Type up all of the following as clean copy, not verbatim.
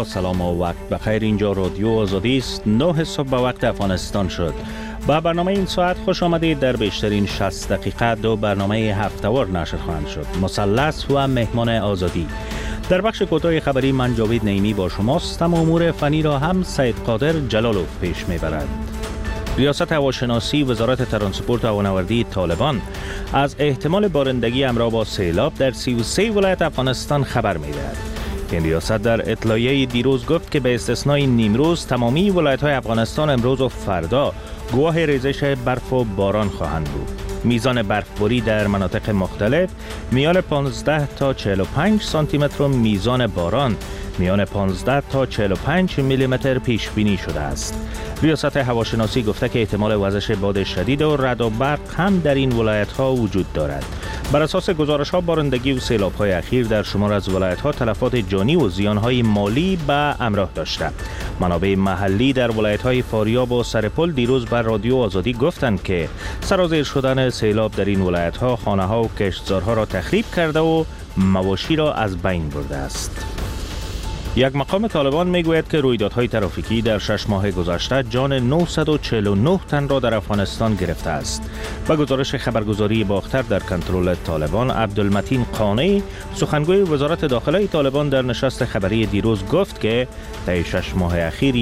با سلام و وقت بخیر. اینجا رادیو آزادی است. 9 صبح به وقت افغانستان شد. با برنامه این ساعت خوش آمدید. در بیشترین 60 دقیقه 2 برنامه هفته‌وار نشر خواهند شد. مثلث و مهمان آزادی. در بخش کوتاه خبری من جاوید نعیمی با شماستم. امور فنی را هم سید قادر جلالوف پیش میبرد. ریاست هواشناسی وزارت ترانسپورت و هوانوردی طالبان از احتمال بارندگی همراه با سیلاب در 33 ولایت افغانستان خبر می‌دهد. این ریاست در اطلاعیه دیروز گفت که به استثنای نیمروز تمامی ولایت‌های افغانستان امروز و فردا گواه ریزش برف و باران خواهند بود. میزان برفباری در مناطق مختلف میان 15 تا 45 سانتی متر و میزان باران میان 15 تا 45 میلیمتر پیش بینی شده است. ریاست هواشناسی گفته که احتمال وزش باد شدید و رعد و برق هم در این ولایت‌ها وجود دارد. بر اساس گزارش‌ها بارندگی و سیلاب‌های اخیر در شمار از ولایت‌ها تلفات جانی و زیان‌های مالی به همراه داشته. منابع محلی در ولایت‌های فاریاب و سرپل دیروز بر رادیو آزادی گفتند که سرازیر شدن سیلاب در این ولایت‌ها خانه‌ها و کشتزارها را تخریب کرده و مواشی را از بین برده است. یک مقام طالبان میگوید که رویدادهای ترافیکی در 6 ماه گذشته جان 949 تن را در افغانستان گرفته است. با گزارش خبرگزاری باختر در کنترل طالبان، عبدالمتین قانی، سخنگوی وزارت داخله طالبان در نشست خبری دیروز گفت که طی 6 ماه اخیر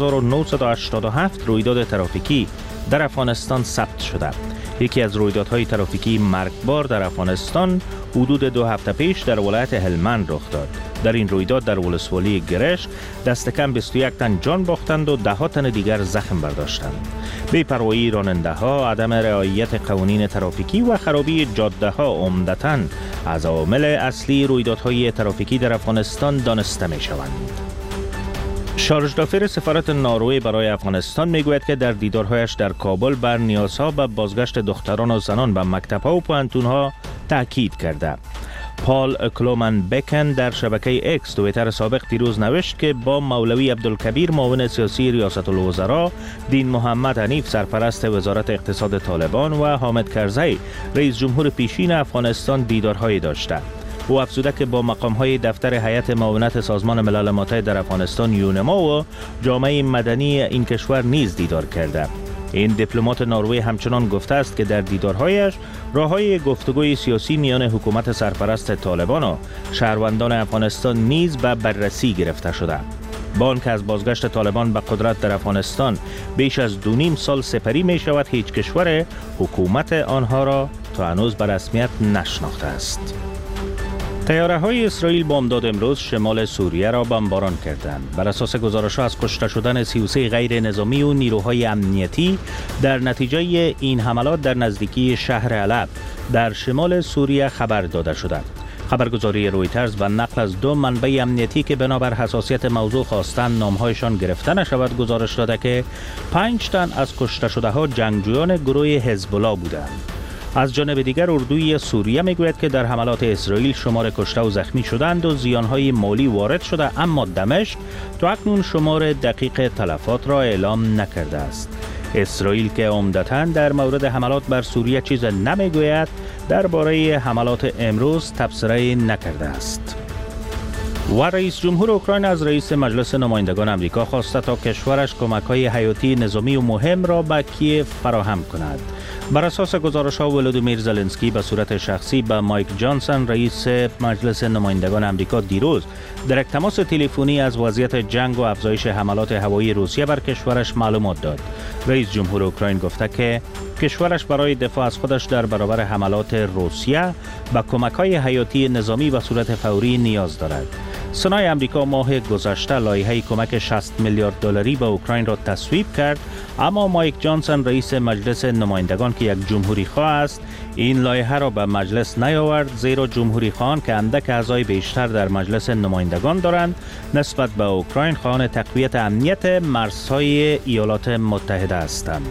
1987 رویداد ترافیکی در افغانستان ثبت شده. یکی از رویدادهای ترافیکی مرگبار در افغانستان حدود 2 هفته پیش در ولایت هلمند رخ داد. در این رویداد در ولسوالی گرش دست کم 21 تن جان باختند و 10 تن دیگر زخم برداشتند. بی‌پروایی راننده‌ها، عدم رعایت قوانین ترافیکی و خرابی جاده‌ها عمدتاً از عوامل اصلی رویدادهای ترافیکی در افغانستان دانسته می‌شوند. شارژ دافیر سفارت نروژ برای افغانستان میگوید که در دیدارهایش در کابل بر نیازها به بازگشت دختران و زنان به مکتب‌ها و پوهنتون‌ها تاکید کرده. پال کلومن بکن در شبکه اکس توییتر سابق دیروز نوشت که با مولوی عبدالکبیر معاون سیاسی ریاست الوزراء، دین محمد حنیف سرپرست وزارت اقتصاد طالبان و حامد کرزی رئیس جمهور پیشین افغانستان دیدارهایی داشته. او افزوده که با مقام‌های دفتر هیئت معاونت سازمان ملل متحد در افغانستان یونما و جامعه مدنی این کشور نیز دیدار کرده. این دیپلمات نروژ همچنان گفته است که در دیدارهایش راه‌های گفتگوی سیاسی میان حکومت سرپرست طالبان و شهروندان افغانستان نیز به بررسی گرفته شده. با آنکه از بازگشت طالبان به قدرت در افغانستان بیش از 2.5 سال سپری می شود، هیچ کشور حکومت آنها را تا هنوز به رسمیت نشناخته است. طیاره‌های اسرائیل بامداد امروز شمال سوریه را بمباران کردند. بر اساس گزارش‌ها از کشته شدن 33 غیر نظامی و نیروهای امنیتی در نتیجه این حملات در نزدیکی شهر علب در شمال سوریه خبر داده شده. خبرگزاری رویترز به نقل از 2 منبع امنیتی که بنابر حساسیت موضوع خواستند نام‌هایشان گرفته نشود گزارش داده که 5 تن از کشته شده‌ها جنگجویان گروه حزب الله بودند. از جانب دیگر اردوی سوریه میگوید که در حملات اسرائیل شمار کشته و زخمی شدند و زیانهای مالی وارد شده، اما دمشق تا اکنون شمار دقیق تلفات را اعلام نکرده است. اسرائیل که عمدتاً در مورد حملات بر سوریه چیز نمیگوید، درباره حملات امروز تبصره نکرده است. و رئیس جمهور اوکراین از رئیس مجلس نمایندگان آمریکا خواسته تا کشورش کمک‌های حیاتی نظامی و مهم را به کیف فراهم کند. بر اساس گزارش‌ها ولودیمیر زلنسکی به صورت شخصی به مایک جانسون رئیس مجلس نمایندگان آمریکا دیروز در یک تماس تلفنی از وضعیت جنگ و افزایش حملات هوایی روسیه بر کشورش معلومات داد. رئیس جمهور اوکراین گفته که کشورش برای دفاع از خودش در برابر حملات روسیه به کمک‌های حیاتی نظامی به صورت فوری نیاز دارد. سنای آمریکا ماه گذشته لایحه کمک 60 میلیارد دلاری به اوکراین را تصویب کرد، اما مایک جانسون رئیس مجلس نمایندگان که یک جمهوری خواه است این لایحه را به مجلس نیاورد، زیرا جمهوری خواهان که اندک اعضای بیشتر در مجلس نمایندگان دارند نسبت به اوکراین خواهان تقویت امنیت مرزهای ایالات متحده هستند.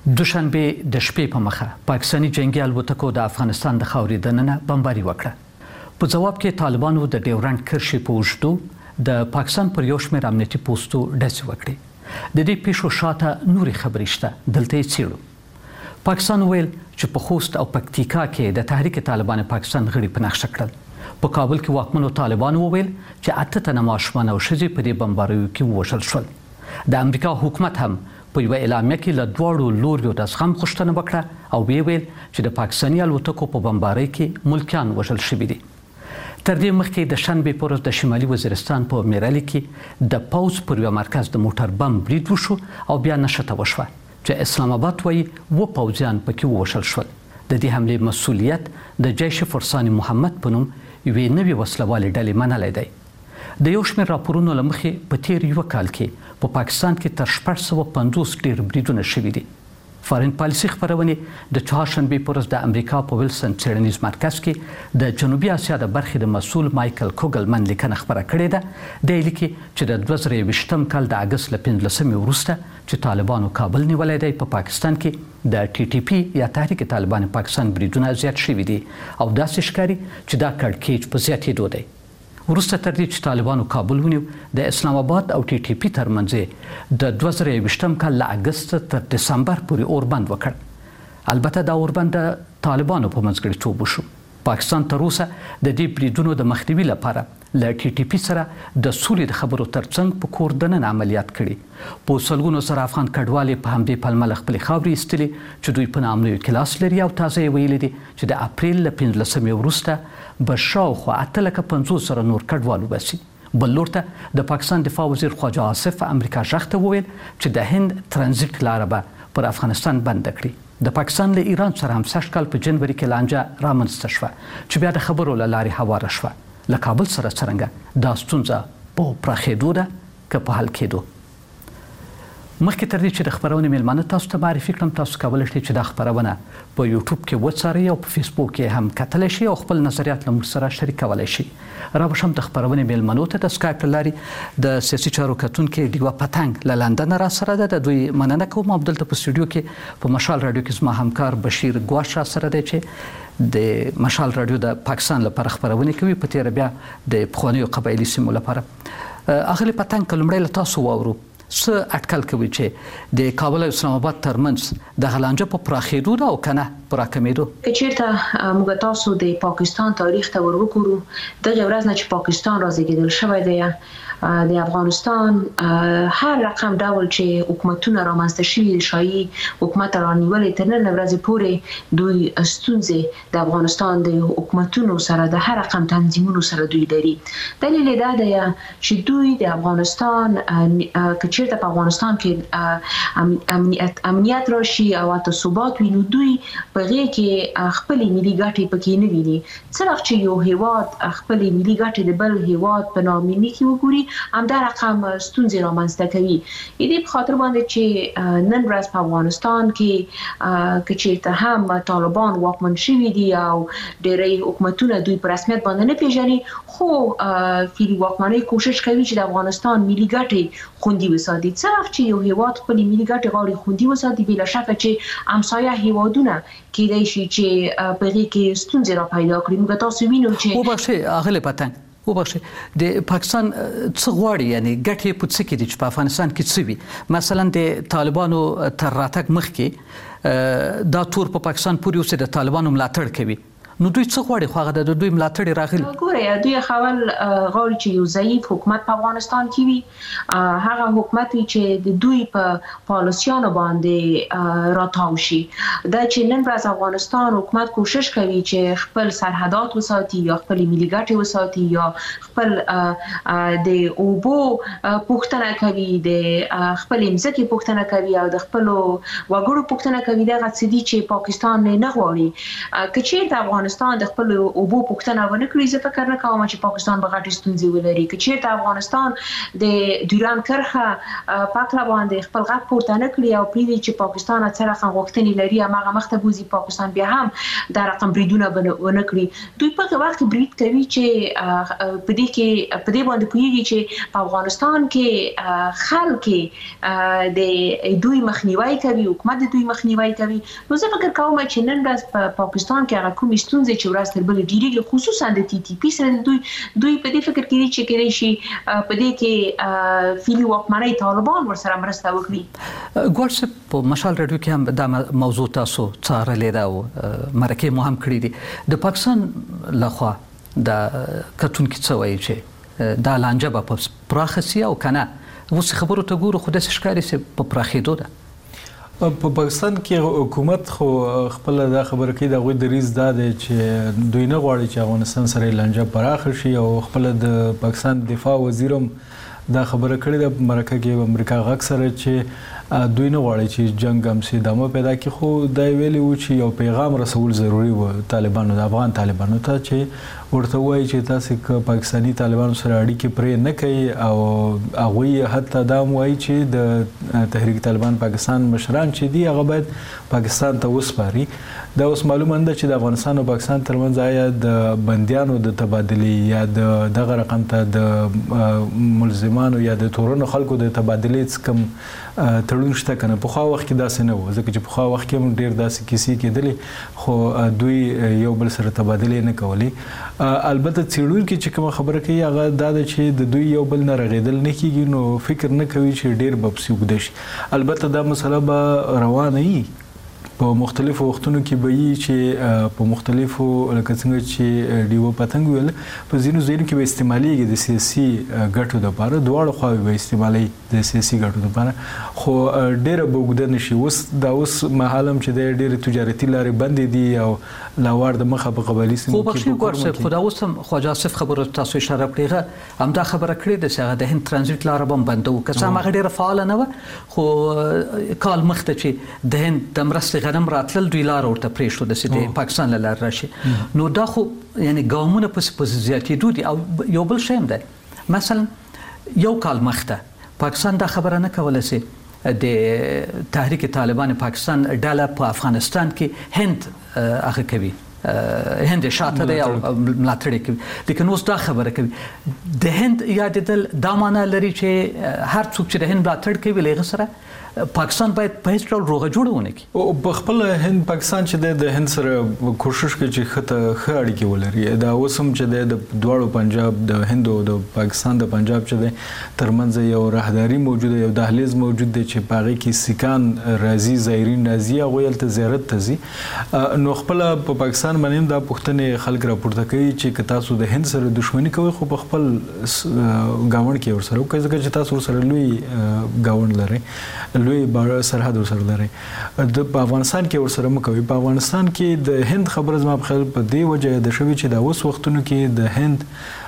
دوشنبه د شپې په مخه پاکستاني جنگي الوتکو د افغانستان د خاورې دننه بمباري وکړه. په جواب کې طالبانو د ډیورنډ کرښې په اوږدو د پاکستان پر یو شمېر امنیتي پوسټو ډزې وکړې. د دې پیښو شاته نورې خبرې شته، دلته یې څېړو. پاکستان ویل چې په خوست او پکتیکا کې د تحریک طالبان پاکستان غړي په نقشه کړل. په کابل کې واکمنو طالبانو وویل چې 8 تنه ماشومان او ښځې په دې بمباریو کې ووژل شول. د امریکا حکومت هم په یو اعلامیه کې له دواړو لوریو د زغم غوښتنه وکړه او ویل چې د پاکستاني الوتکو په بمبارۍ کې ملکیان وژل شوي دي. تر دې مخکې د شنبې په ورځ د شمالي وزیرستان په میرالي کې د پوځ پر یو مرکز د موټر بم برید وشو او بیا نښته وشوه چې اسلام آباد وایي 2 پوځیان پکې ووژل شول. د دې حملې مسؤلیت د جیش فرسان محمد په نوم یوې نوې وسلوالې ډلې منلی دی. د یو شمېر راپورونو له مخې په تیر یو کال کې په پاکستان کې تر 650 ډېر بریدونه شوي دي. فارین پالیسي خپرونې د چهارشنبې په ورځ د امریکا په ویلسن څېړنیز مرکز کې د جنوبي اسیا د برخې د مسؤل مایکل کوګلمن لیکنه خپره کړې ده. دی لیکي چې د 2023 کال د اګست له 15 وروسته چې طالبانو کابل نیولی دی په پاکستان کې د TTP یا تحریک طالبان پاکستان بریدونه زیات شوي دي او داسې ښکاري چې دا کړکېچ په زیاتېدو دی. وروسته تر دې چې طالبانو کابل ونیو د اسلام آباد او TTP ترمنځ د 2023 کال له اګست تر دسمبر پورې اوربند وکړ. البته دا اوربند د طالبانو په منځګړیتوب وشو. پاکستان تر اوسه د دې بریدونو د مخنیوي لپاره له TTP سره د سولې د خبرو ترڅنګ په کور دننه عملیات کړي. په سلګونو سره افغان کډوالې په همدې پلمه له خپلې خاورې ایستلې چې دوی په نامنوي کلاس لري او تازه یې ویلي دي چې د اپریل له 15 وروسته به شاوخوا 850 سره نور کډوال وباسي. بل لور ته د پاکستان دفاع وزیر خواجه آصف امریکا ژغ ته وویل چې د هند ترانزیت لاره به پر افغانستان بند کړي. د پاکستان له ایران سره هم سږ کال په جنوري کې لانجه رامنځته شوه چې بیا د خبرو له لارې هواره شوه. له کابل سره څرنګه دا ستونزه په پراخېدو ده که په حل کېدو. مخکې تر دې چې د خپرونې میلمانه تاسو ته معرفي کړم، تاسو کولی شئ چې دا خپرونه په یوټیوب کې وڅارئ او په فیسبوک کې هم کتلی شئ او خپل نظریات له موږ سره شریکولی شئ. رابشم د خپرونې میلمنو ته د سکایپ له لارې د سیاسي چارو کتونکي ډیوه پتنګ له لندن را سره ده. د دوی مننه کوم. عبدالته په سټوډیو کې په مشال رادیو کې زما همکار بشیر ګواش را سره دی چې د مشال رادیو د پاکستان لپاره خپرونې کوي، په تیره بیا د پخوانیو قبایلي سیمو لپاره. اغلی پتنګ که لومړی له تاسو واورو څه اټکل کوي چې د کابل او اسلام آباد ترمنځ د لانجه په پراخېدو ده او که نه په راکمېدو؟ که چېرته موږ تاسو د پاکستان تاریخ ته ور وګورو، دغه ورځ نه چې پاکستان رازېږېدل شوی دی، د افغانستان هر رقم ډول چې حکومتونه رامنځته شوي شاهي حکومت رانیولې تر نن ورځې پورې دوی ستونزې د افغانستان د حکومتونو سره د هر رقم تنظیمونو سره دوی لري. دلیل یې دا دی چې دوی د افغانستان که چېرته په افغانستان کې امنیت راشي او حتی ثبات وي، نو دوی په هغې کې خپلې ملي ګټې پکې نه ویني. څه وخت چې یو هیواد خپلې ملي ګټې د بل هیواد په نامیني کې وګوري، همدا رقم ستونزې رامنځته کوي. دې په خاطر باندې چې نن ورځ په افغانستان کې که چېرته هم طالبان واکمن شوي دي او ډېری حکومتونه دوی په رسمیت باندې نه پېژني، خو فعلي واکمنۍ کوشش کوي چې د افغانستان ملي ګټې خوندي وساتي. څه وخت چې یو هیواد خپلې ملي ګټې غواړي خوندي وساتي، بلا شکه چې همسایه هیوادونه کېدای شي چې په هغې کې ستونزې را پیدا کړي. موږ تاسو وینو چې وبخښئ اغلې پتنګ، وبخښئ د پاکستان څه غواړي، یعنې ګټې په څه کې دي چې په افغانستان کې څه وي؟ مثلا د طالبانو تر راتګ مخکې دا تور په پاکستان پورې اوسې د طالبانو ملاتړ کوي، نو دوی څه غواړي؟ خو هغه د دوی ملاتړ راغلی. ګوره، دوی خپل غواړي چې یو ضعیف حکومت په افغانستان کې وي، هغه حکومت وي چې د دوی په پالیسیانو باندې راتاو شي. دا چې نن ورځ افغانستان حکومت کوشش کوي چې خپل سرحدات وساتي یا خپل ملي ګټې وساتي یا خپل د اوبو پوښتنه کوي، د خپل ځمکې پوښتنه کوي او د خپل وګړو پوښتنه کوي. دغه څه دي چې پاکستان نه غواړي. که چېرته افغانستان افغانستان د خپل اوبو پوښتنه ونه کړی زه فکر نه کوم چې پاکستان به غټي ستونزې ولري که چیرته افغانستان د ډیوران کرښه پاکلا باندې خپل غږ پورته نه کړی او پریوي چې پاکستان اثر غوښتنې لري هغه مخته بوزي پاکستان بیا هم دا رقم بریدونه ونه کړی دوی په وخت برید کوي چې په دې باندې کوي چې په افغانستان کې خلک د دوی مخنیوي کوي حکومت د دوی مخنیوي کوي نو زه فکر کوم چې نن ورځ په پاکستان کې هغه کومې ستونزې چې ورځ تر بلې ډېرې خصوصا د ټي ټي پی سره دوی په دې فکر کې چې کېدای شي په دې کې فعلي واکمنۍ طالبان ورسره مرسته وکړي ګورسپ په مشال رادیو کې هم دا موضوع تاسو څارلې ده او مرکه مو هم کړې دي د پاکستان لخوا د کتونکو څه وایي چې دا لانجه په پراخه سي او کنه اوس خبرو ته ګورو خو د ښکاری سي په پراخېدو ده په پاکستان کې حکومت خو خپل دا خبره کوي د غوي دریز دا دی چې دوی نه غواړي چې افغانستان سره لانجه پراخه شي او خپل د پاکستان دفاع وزیرم دا خبره کړې ده مرکه کې امریکا غږ سره چې دوی نه غواړي چې جنگ هم سي دمو پیدا کی خو دا ویلي و چې یو پیغام رسول ضروری و طالبانو د افغان طالبانو ته چې ورته وایي چې تاسو ک پاکستانی طالبانو سره اړیکې پرې نه کوي او هغه حتی دا وایي چې د تحریک طالبان پاکستان مشران چې دی هغه باید پاکستان ته وسپاري دا اوس معلومه ده چې د افغانستان او پاکستان ترمنځ آیا د بنديانو د تبادلې یا دغه رقم ته د ملزمانو یا د تورونو خلکو د تبادلې کم تړون شته کنه په خو وخت کې داسې نه و ځکه چې په خو وخت کې ډیر داسې کیسې کېدلې خو دوی یو بل سره تبادلې نه کولې البته څېړونکو چې کوم خبره کوي هغه دا ده چې د دوی یو بل نه رغېدل نه کیږي نو فکر نه کوي چې ډیر بپسي وګد شي البته دا مسله به روانه وي په مختلفو وختونو کې به یي چې په مختلفو لکه څنګه چې ډیو پتنګ ویل په ځینو ځایونو کې به استعمالېږي د سیاسي ګټو لپاره دواړو خواوې به استعمالي د سیاسي ګټو لپاره خو ډیره بوګد نشي اوس مهالم چې د ډیره تجارتي لارې بندې دي او لاوار د مخه په قبایلی سیمو کې خو بخښي خدا اوس هم خواجه آصف خبره تاسو اشاره کړې هم دا خبره کړې د څنګه د هند ترانزیت لار هم بندو که څه هغه ډیره فعال نه و خو کال مخته چې د هند د مرستې غنم راتلل دوی لار ورته پرې شو د سیده پاکستان لار راشي نو دا خو یعنی ګامونه په زیاتېدو دي او یو بل شی ده مثلا یو کال مخته پاکستان دا خبره نه کوله سي د تحریک طالبان پاکستان ډاله په افغانستان کې هند هغه کوي هند شاته دی او ملاتړ کوي لیکن اوس دا خبره کوي د هند یادېدل دا معنی لري چې هر څوک چې د هند ملاتړ کوي لږ سره پاکستان باید په هیڅ ډول روغه جوړونه کوي او په خپل هند پاکستان چې د هند سره کوشش کوي چې ښه اړیکې ولري دا اوسم چې د دواړو پنجاب د هند او د پاکستان د پنجاب چې ترمنځ یو راهداري موجوده یو دهلیز موجود دی چې پاره کې سکان راځي زایرین راځي او یلته زیارت ته ځي نو خپل په پاکستان باندې دا پښتنې خلک راپورته کوي چې تاسو د هند سره دښمنی کوي خو په خپل گاوند کې ورسره کوي ځکه چې تاسو سره لوی گاوند لري لوی سرحد ورسره لري د افغانستان کې ورسره مکوي په افغانستان کې د هند خبره زما په خیال په دې وجه د شوی چې د اوس وختونو کې د هند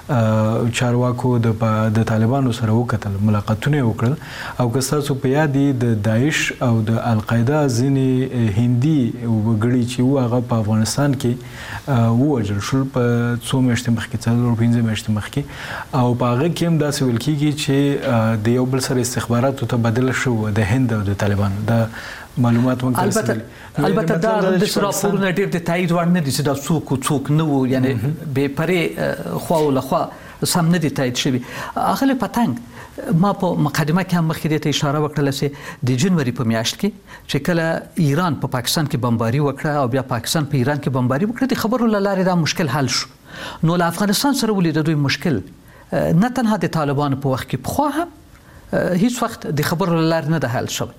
چارواکو د طالبانو سره وکتل ملاقاتونه وکړل او که تاسو په یاد دي د داعش او د القاعده ځینې هندي وګړي چې هغه په افغانستان کې ووجل شول په څو میاشتې مخکې څلور پنځه میاشتې مخکې او په هغه کې هم داسې ویل کېږي چې د یو بل سره استخباراتو تبادله شو د هند او د طالبانو د معلومات مونږ البته دا د راپورونو ډېر د تایید وړ نه دي چې دا څوک نه وو یعنی به پرې خو له خو سم نه دي تایید شوی اخله پتنګ ما په مقدمه کې هم مخکې ته اشاره وکړه چې د جنوري په میاشت کې چې کله ایران په پاکستان کې بمباري وکړه او بیا پاکستان په ایران کې بمباري وکړه د خبرو لاره دا مشکل حل شو نو له افغانستان سره ولید دوی مشکل نه تنها د طالبانو په وخت کې خو هم هیڅ وخت د خبرو لاره نه ده حل شوی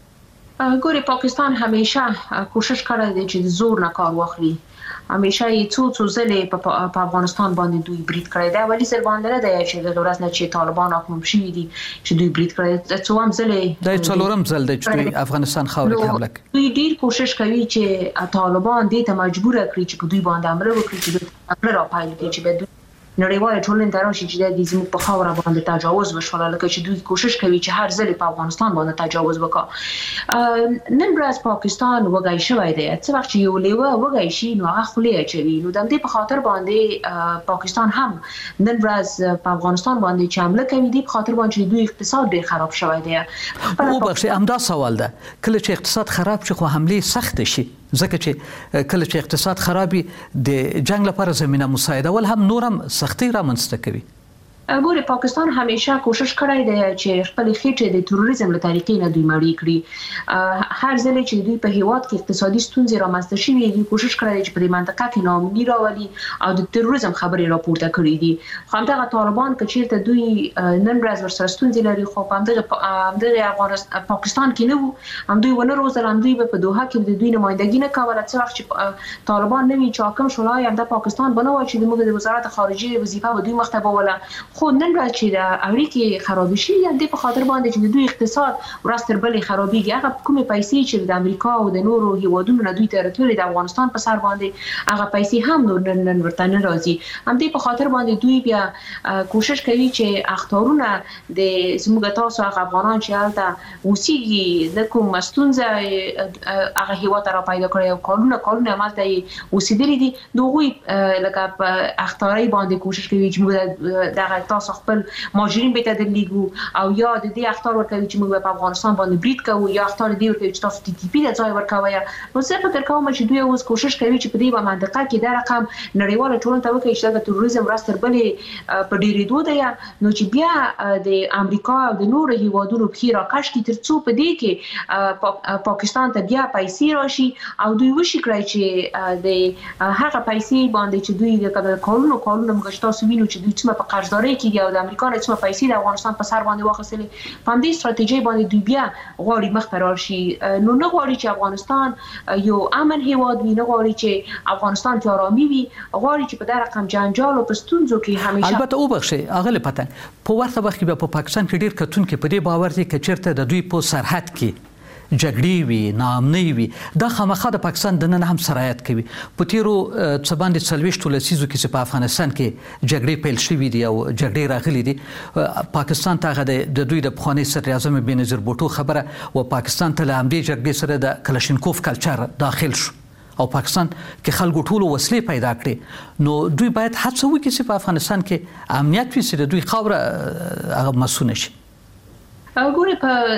ګوري پاکستان همیشه کوشش کړی دی چې زور نه کار واخلي همیشه یې څو ځلې په افغانستان باندې دوی برید کړی دی ولی ځل باندې نه دی چې د ورځ نه چې طالبان حکومت شوی دي چې دوی برید کړی څو هم ځلې د څلورم ځل دی چې دوی افغانستان خاورې کې حمله کوي دوی ډیر کوشش کوي چې طالبان دې ته مجبور کړي چې دوی باندې حمله وکړي چې دوی را پایل کړي چې نړیوال ټولنې ته راشي چې د زموږ په خاوره باندې تجاوز وشول، لکه چې دوی کوشش کوي چې هر ځل په افغانستان باندې تجاوز وکړي. نن ورځ پاکستان وګای شوی دی، څه وخت چې یو لیوه وګای شي نو هغه خولې اچوي. نو د دې په خاطر باندې پاکستان هم نن ورځ په افغانستان باندې چې حمله کوي، د په خاطر باندې دوی اقتصاد ډیر خراب شوی دی. او بخښي همدا سوال ده، کله چې اقتصاد خراب شي خو حمله سخت شي، ځکه چې کله چې اقتصاد خرابي د جنگ لپاره زمينه مساعده ول هم نورم سختي رامنځته کوي. ګوره پاکستان همیشه کوشش کړی دی چې خپل خېټه د تروریزم له طریقې نه دوی مړی کړي. هر ځل چې دوی په هیواد کې اقتصادي ستونزې رامنځته شوي دي، کوشش کړی دی چې په منطقه کې ناامني راولي او د تروریزم خبرې راپورته کړي دي. خو همدغه طالبان که چیرته دوی نن ورځ ورسره ستونزې لري، خو همدغه افغانستان پاکستان کې نه وو، هم دوی ونه روزل، هم دوی په دوحه کې د دوی نمائندګي نه کوله. څه وخت چې طالبان نوي حاکم شول، هم د پاکستان بنو چې موږ د وزارت خارجه وظیفه و دوی مختبوله. خو نن ورځ چې د اړیکې خراب شي، د په خاطر باندې چې دوی اقتصاد ورځ تر بلې خرابېږي، هغه کومې پیسې چې د امریکا او د نورو هیوادونو نه دوی ته راتللې د افغانستان په سر باندې، هغه پیسې هم نن ورته نه راځي. هم په خاطر باندې دوی بیا کوشش کوي چې اخطارونه د زموږ تاسو هغه افغانان چې هلته اوسېږي د کوم ستونزه هغه هیواد را پیدا کړی او کارونه عملته اوسېدلي دي، دوی لکه په اخطاري باندې کوشش کوي چې موږ دغه تاسو خپل ماجرین به تدلیګو او یا د دې اخطار ورکوي چې موږ په افغانستان باندې برید کوو، یا اخطار دی ورکوي چې تاسو ټي ټي پی د ځای ورکوي. نو زه فکر کوم چې دوی اوس کوشش کوي چې په دې منطقه کې دا رقم نړیوال ټولنه ته وکړي چې د تروریزم راستر بلې په ډیرېدو دی، نو چې بیا د امریکا او د نورو هیوادونو په راکش کې ترڅو په دې کې پاکستان ته بیا پیسې راشي او دوی وشي کړی چې د هغه پیسې باندې چې دوی د کارونو موږ تاسو وینو چې دوی څومره په قرضداري کې او د امریکا نه څومره پیسې د افغانستان په سر باندې واخیستلې. په دې ستراتیژي باندې دوی بیا غواړي مخ ته راشي. نو نه غواړي چې افغانستان یو امن هیواد وي، نه غواړي چې افغانستان کې آرامي وي، غواړي چې په دغه رقم جنجال او پستونزو کې همیشه. البته او بخښي اغله پته په ورته وخت کې په پاکستان کې ډیر کتون کې په دې باور دي چې چیرته د دوی په سرحد کې جګړې وي، ناامنۍ وي، دا خامخا د پاکستان د نن هم سرایت کوي. په تیرو څه باندې 40 لسیزو کې چې په افغانستان کې جګړې پیل شوې دي او جګړې راغلي دي، پاکستان ته د دوی د پخوانی صدر اعظم بېنظیر بوټو خبره و پاکستان ته له همدې جګړې سره د کلاشینکوف کلچر داخل شو او پاکستان کې خلکو ټولو وسلې پیدا کړې. نو دوی باید هڅه وکړي چې په افغانستان کې امنیت وي، چې دوی خاوره هغه مسونه شي. ګوره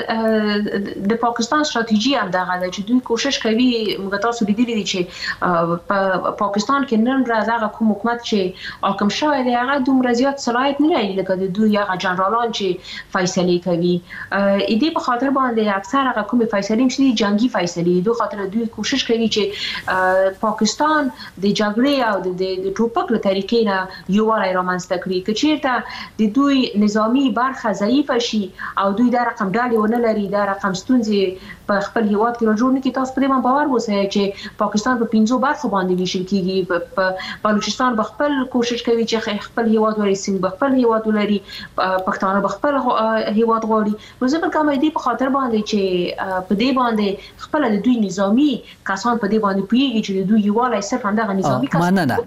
په د پاکستان ستراتیژي هم دغه ده چې دوی کوشش کوي، موږ تاسو لیدلی دي چې په پاکستان کې نن ورځ هغه کوم حکومت چې حاکم شوی دی هغه دومره زیات صلاحیت نه لري لکه د دوی هغه جنرالان چې فیصلې کوي. دې په خاطر باندې اکثر هغه کوم فیصلې چې جنگي فیصلې دوی خاطر دوی کوشش کوي چې پاکستان د جګړې او د ټوپک له طریقې نه یووالی رامنځته کړي. که چیرته د دوی نظامی برخه ضعیفه شي او دوی دا رقم ډالې ونه لري، دا رقم ستونزې په خپل هیواد کې راجوړ نه کړي، تاسو په دې باندې باور وسه چې پاکستان په 5 برخو باندې ویشل کیږي. په بلوچستان په خپل کوشش کوي چې خپل هیواد ولري، سیند په خپل هیواد ولري، پښتانه په خپل هیواد غواړي. نو زه په کومه دې په خاطر باندې چې په دې باندې خپل د دوی نظامی کسان په دې باندې پیږي چې دوی یووالی صرف همدغه نظامی کسان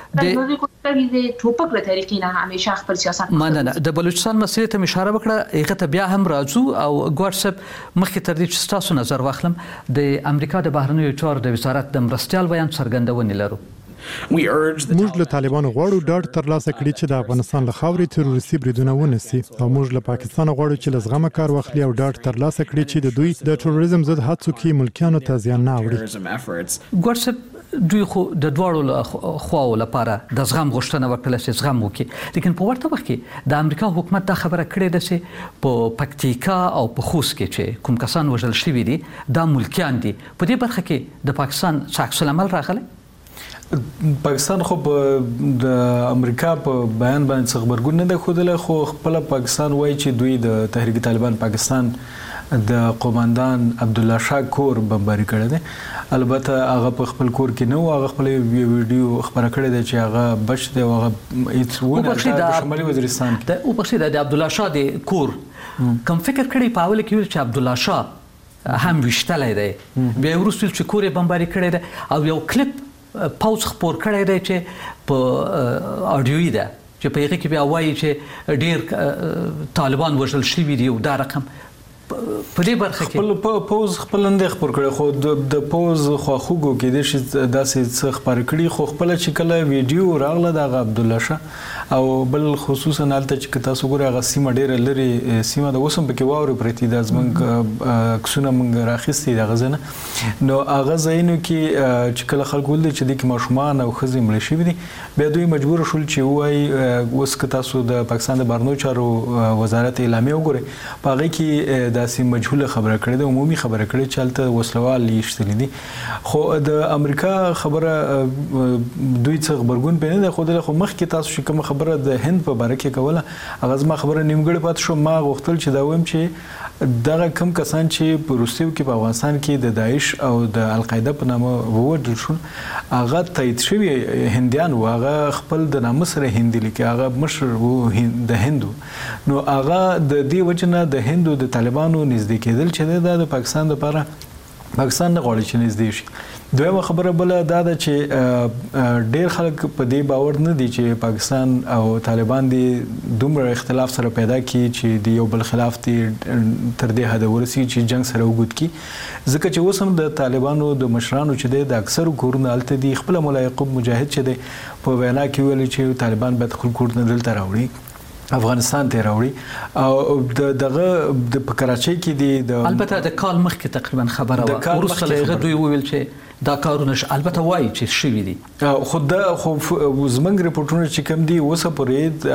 د ټوپک له طریقې نه همیشه خپل سیاست مننه. د بلوچستان مسلې ته اشاره وکړه، هغه ته بیا هم راځو او ګورسب مخکې تر دې چې تاسو نظر واخلم د امریکا د بهرنیو چارو د وزارت د مرستيال بیان څرګندونې لرو. موږ له طالبانو غواړو ډاډ ترلاسه کړي چې د افغانستان له خاورې تروریستي بریدونه ونسي، او موږ له پاکستان غواړو چې له زغمه کار واخلي او ډاډ ترلاسه کړي چې د دوی د تروریزم ضد هڅو کې ملکیانو ته زیان نه اړوي. ګورسب دوی خو د دواړو خواو لپاره د زغم غوښتنه وکړه چې زغم وکړي، لیکن په ورته وخت کې د امریکا حکومت دا خبره کړې ده چې په پکتیکا او په خوست کې چې کوم کسان وژل شوي دي دا ملکیان دي. په دې برخه کې د پاکستان څه عکس العمل راغلی؟ پاکستان خو د امریکا په بیان باندې څه خبرګون نه دی ښودلی، خو خپل پاکستان وایي چې دوی د تحریک طالبان پاکستان د قوماندان عبدالله شاه کور بمباري کړی دی. البته هغه په خپل کور کې نه و، هغه خپل ویډیو خبره کړې ده چې هغه بچ دی او هغه هیڅ د شمالي وزیرستان کې او په د عبدالله شاه د کور کوم فکر کړی په اول کې چې عبدالله شاه هم وشتلای دی، بیا وروسته چې کور بمباري کړی دی او یو کلیپ پاوز خبر کړی دی چې په اډیوي ده چې په هغه کې بیا وایي چې ډیر طالبان وژل شوي دي او دا رقم په دې برخه کې خپل پوز خپل اندې خبر کړي خو د پوز خواخوګو کې د شي داسې څه خبر کړي خو خپل چې کله ویډیو راغله د عبد الله شاه او بل خصوصا الته چې تاسو ګورئ هغه سیمه ډیره لري سیمه د وسم پکې واوري پرتی د زمنګ کسونه منګ راخستي د غزنه نو هغه زینو کې چې کله خلک ول چې د ماشومان او خزي مړ شي دي بیا دوی مجبور شول چې وای اوس که تاسو د پاکستان د بهرنیو چارو وزارت اعلامیه وګورئ په هغه کې داسې مجهوله خبره کړې ده عمومي خبره کړې چې هلته وسلوال یشتلي دي خو د امریکا خبره دوی څه خبرګون پې نه ده ښودله خو مخکې تاسو چې کومه خبره د هند په باره کې کوله هغه زما خبره نیمګړې پاتې شو ما غوښتل چې دا ووایم چې دغه کم کسان چې په روسیو کې په افغانستان کې د داعش او د القاعده په نامه ووژل شول هغه تایید شوي هندیان و هغه خپل د نامه سره هندي لیکي هغه مشر و د هندو نو هغه د دې وجه نه د هندو د طالبانو نږدې کېدل چې د پاکستان لپاره پاکستان نه غواړي چې نږدې شي دویمه خبره بل دا ده چې ډېر خلک په دې باور نه دي چې پاکستان او طالبان دي دومره اختلاف سره پیدا کړي چې د یو بل خلاف دي تر دې حد ورسي چې جنگ سره وګد کی ځکه چې اوس هم د طالبانو د مشرانو چې د اکثر کورونه الته دي خپل مولا یعقوب مجاهد چې په وینا کې ویل چې طالبان به خپل کورونه دلته راوړي افغانستان ته راوړي او دغه د کراچۍ کې دي البته د کال مخکې تقریبا خبره ورسره هغه دوی ویل چې دا کارونه البته وایي چې شوي دي خو زمنګ ریپورتونه چې کوم دي اوسه پورې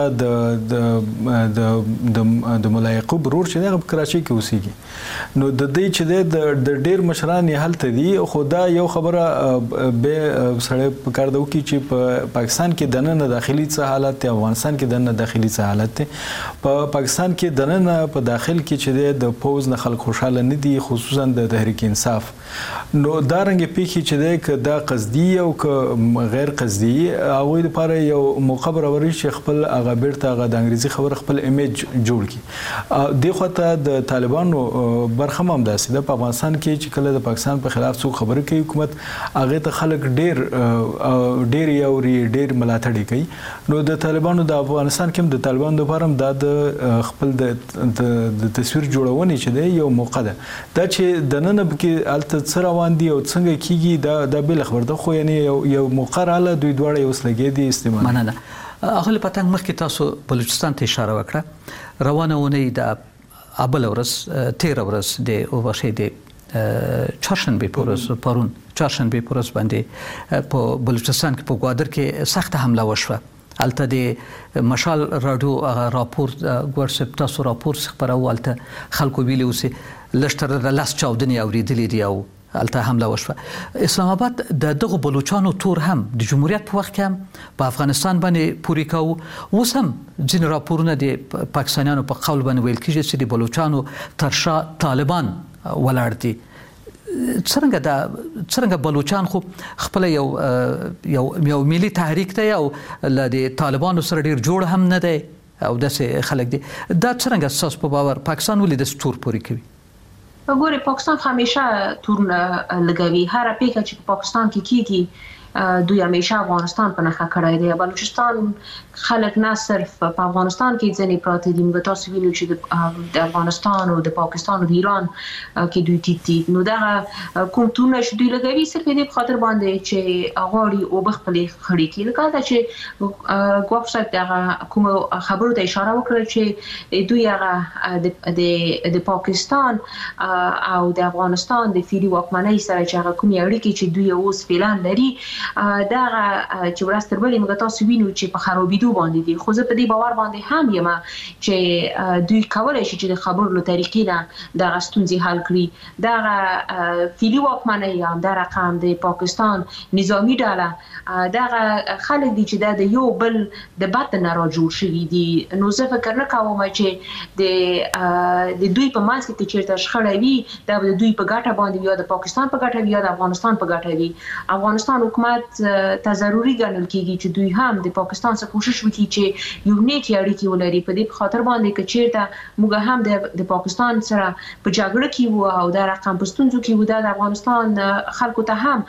حتی د مولا یعقوب ورور چې هغه په کراچۍ کې اوسېږي نو د دې چې د ډېر مشران یې هلته دي خو دا یو خبره به سړی په کار ده وکړي چې په پاکستان کې دننه داخلي څه حالت دی افغانستان کې دننه داخلي څه حالت دی په پاکستان کې دننه په داخل کې چې د پوز نه خلک خوشاله نه دي خصوصا د تحریک انصاف نو دا رنګ پیخي چې دا قصدي او که غیر قصدي هغه لپاره یو موقع برابري چې خپل هغه بیرته هغه د انګریزي خبر خپل ایمیج جوړ کړي د خواته د طالبانو برخه هم داسې د افغانستان کې چې کله د پاکستان په خلاف څوک خبرې کوي حکومت هغه ته خلک ډېر یوري ډېر ملاتړي کوي نو د طالبانو د افغانستان کې د طالبانو لپاره هم د خپل د تصویر جوړونې چې دی یو موقع ده دا چې د نن کې الته روان دي او څنګه کیږي دا بل خبر ده خو یعنی یو مقرره دوی دواړه یو سلګي دي استعمال مننه هغه پتنګ مخکې تاسو بلوچستان ته اشاره وکړه روانه ونی د ابل ورځ 13 ورځ د اوبشه د چهارشنبه پورز پرون چهارشنبه پورز باندې په بلوچستان کې په ګوادر کې سخت حمله وشوه الته د مشال رادیو راپور ګورسپ تاسو راپور خبرو الته خلکو ویلي اوسه لشتره د لاس چاودنې اوریدلې دی او الته حمله وشوه اسلام آباد د دغه بلوچستانو تور هم د جمهوریت په وخت کې هم په افغانستان باندې پوری کاو اوس هم ځین راپورونه د پاکستانیانو په قول باندې ویل کېږي چې د بلوچستانو ترشا طالبان ولاړ دي څنګه بلوچستان خو خپل یو ملي تحریک دی او د طالبانو سره ډیر جوړ هم نه دی او داسې خلک دي دا څنګه اساس په باور پاکستان ولې د ستور پوری کوي وګوره پاکستان همیشه تورونه لګوي هر پیښه چې په پاکستان کې کیږي دوی همیشه افغانستان په نخښه کړی دی بلوچستان خلک نه صرف په افغانستان کې ځنې پراته دي موږ تاسو وینو چې د افغانستان او د پاکستان او د ایران کې دوی ټیټ نو دا کوم تورونه چې دوی لګوي صرف دې په خاطر باندې چې غواړي او بخپلې خړې کې لکه دا چې ګوفسایت دا کوم خبرو ته اشاره وکړه چې دوی هغه د پاکستان او د افغانستان د فیری واکمنۍ سره چې هغه کومې اړیکې چې دوی اوس فعلا لري دا چې ورستر بلې موږ تاسو وینو چې په خرابېدو باندې دي خو زه په دې باور باندې هم یم چې دوی کولای شي چې د خبرو له طریقې نه د ستونزې حل کړي دا فیلی واکمنۍ هم دا رقم د پاکستان نظامی ډله دا خلک دي چې د یو بل د بد نه را جوړ شوي دي نو زه فکر نه کوم چې د دوی په منځ کې چیرته شخړه وي دا د دوی په ګټه باندې یا د پاکستان په ګټه وي یا د افغانستان په ګټه وي افغانستان حکومت حکومت ته ضروری ګڼل کیږي چې دوی هم د پاکستان څخه کوشش وکړي چې یو نیټ اړیکې ولري. په دې خاطر باندې چې چیرته موږ هم د پاکستان سره په جګړه کې وو او د رقم پستونزو کې وو، د افغانستان خلکو ته هم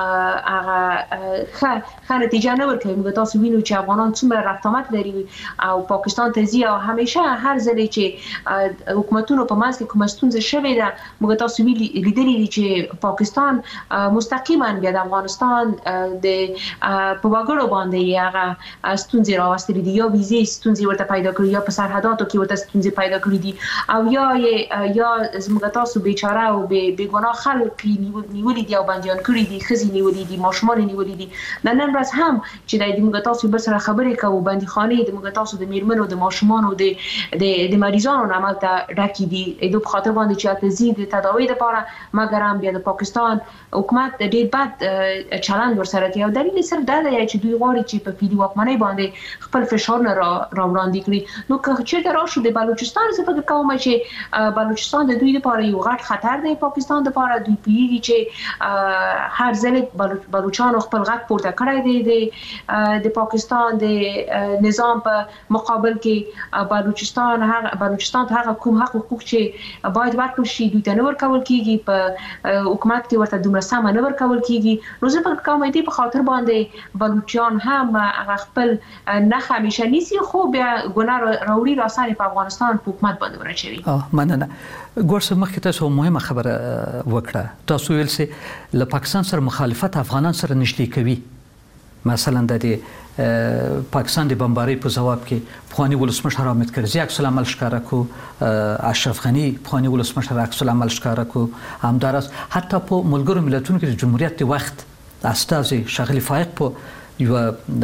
هغه نتیجه نه ورکوي. موږ تاسو وینو چې افغانان څومره رفت آمد لري او پاکستان ته ځي او همیشه هر ځل چې حکومتونو په منځ کې کومه ستونزه شوې ده، موږ تاسو لیدلي دي چې پاکستان مستقیما بیا د افغانستان د په وګړو باندې هغه ستونزې راوستلې دي، یا ویزې ستونزې ورته پیدا کړې، یا په سرحداتو کې ورته ستونزې پیدا کړې دي، او یا زموږ تاسو بیچاره او بیګناه خلک نیولې دي او بندیان کړي دي، ښځې نیولې دي، ماشومان نیولې دي. د نن ورځ هم چې د موږ تاسو بل سره خبرې کوو، بندیخانې د موږ تاسو د میرمنو د ماشومانو د مریضانو نه عملته ډکې دي. د خاطر باندې چې تزيد تداوی لپاره مګر هم بیا د پاکستان حکومت ډېر بد چلند ورسره کوي. او دلیل صرف دا دی چې دوی غواړي چې په پیلي واکمنۍ باندې خپل فشار نه راوړاندې کړي. نو که چیرته راشو د بلوچستان، زه فکر کوم چې بلوچستان د دوی لپاره یو غټ خطر دی. پاکستان لپاره دوی پیږي چې هر ځل بلوچستان خپل غږ پورته کړی دی د پاکستان د نظام په مقابل کې. بلوچستان ته هغه کوم حقوق چې باید ورکړل شي دوی ته نه ورکول کیږي، په حکومت کې ورته دومره سم نه ورکول کیږي. نو زه فکر کوم دې په خاطر باندې بلوچستان هم هغه خپل نه همیشه نیسی، خو بیا ګناه راوړي راسره په افغانستان په حکومت باندې ورچوي. مننه. ګورسه مخکې تاسو مهمه خبره وکړه، تاسو ویل چې له پاکستان سره مخالفت افغانان سره نږدې کوي. مثلا د پاکستان د بمبارۍ په جواب کې افغاني ولسمشر حامد کرزي عکس العمل ښکاره کو، اشرف غني افغاني ولسمشر عکس العمل ښکاره کو، همدارس حتی په ملګرو ملتونو کې د جمهوریت د وخت استازي شغلي فائق په یو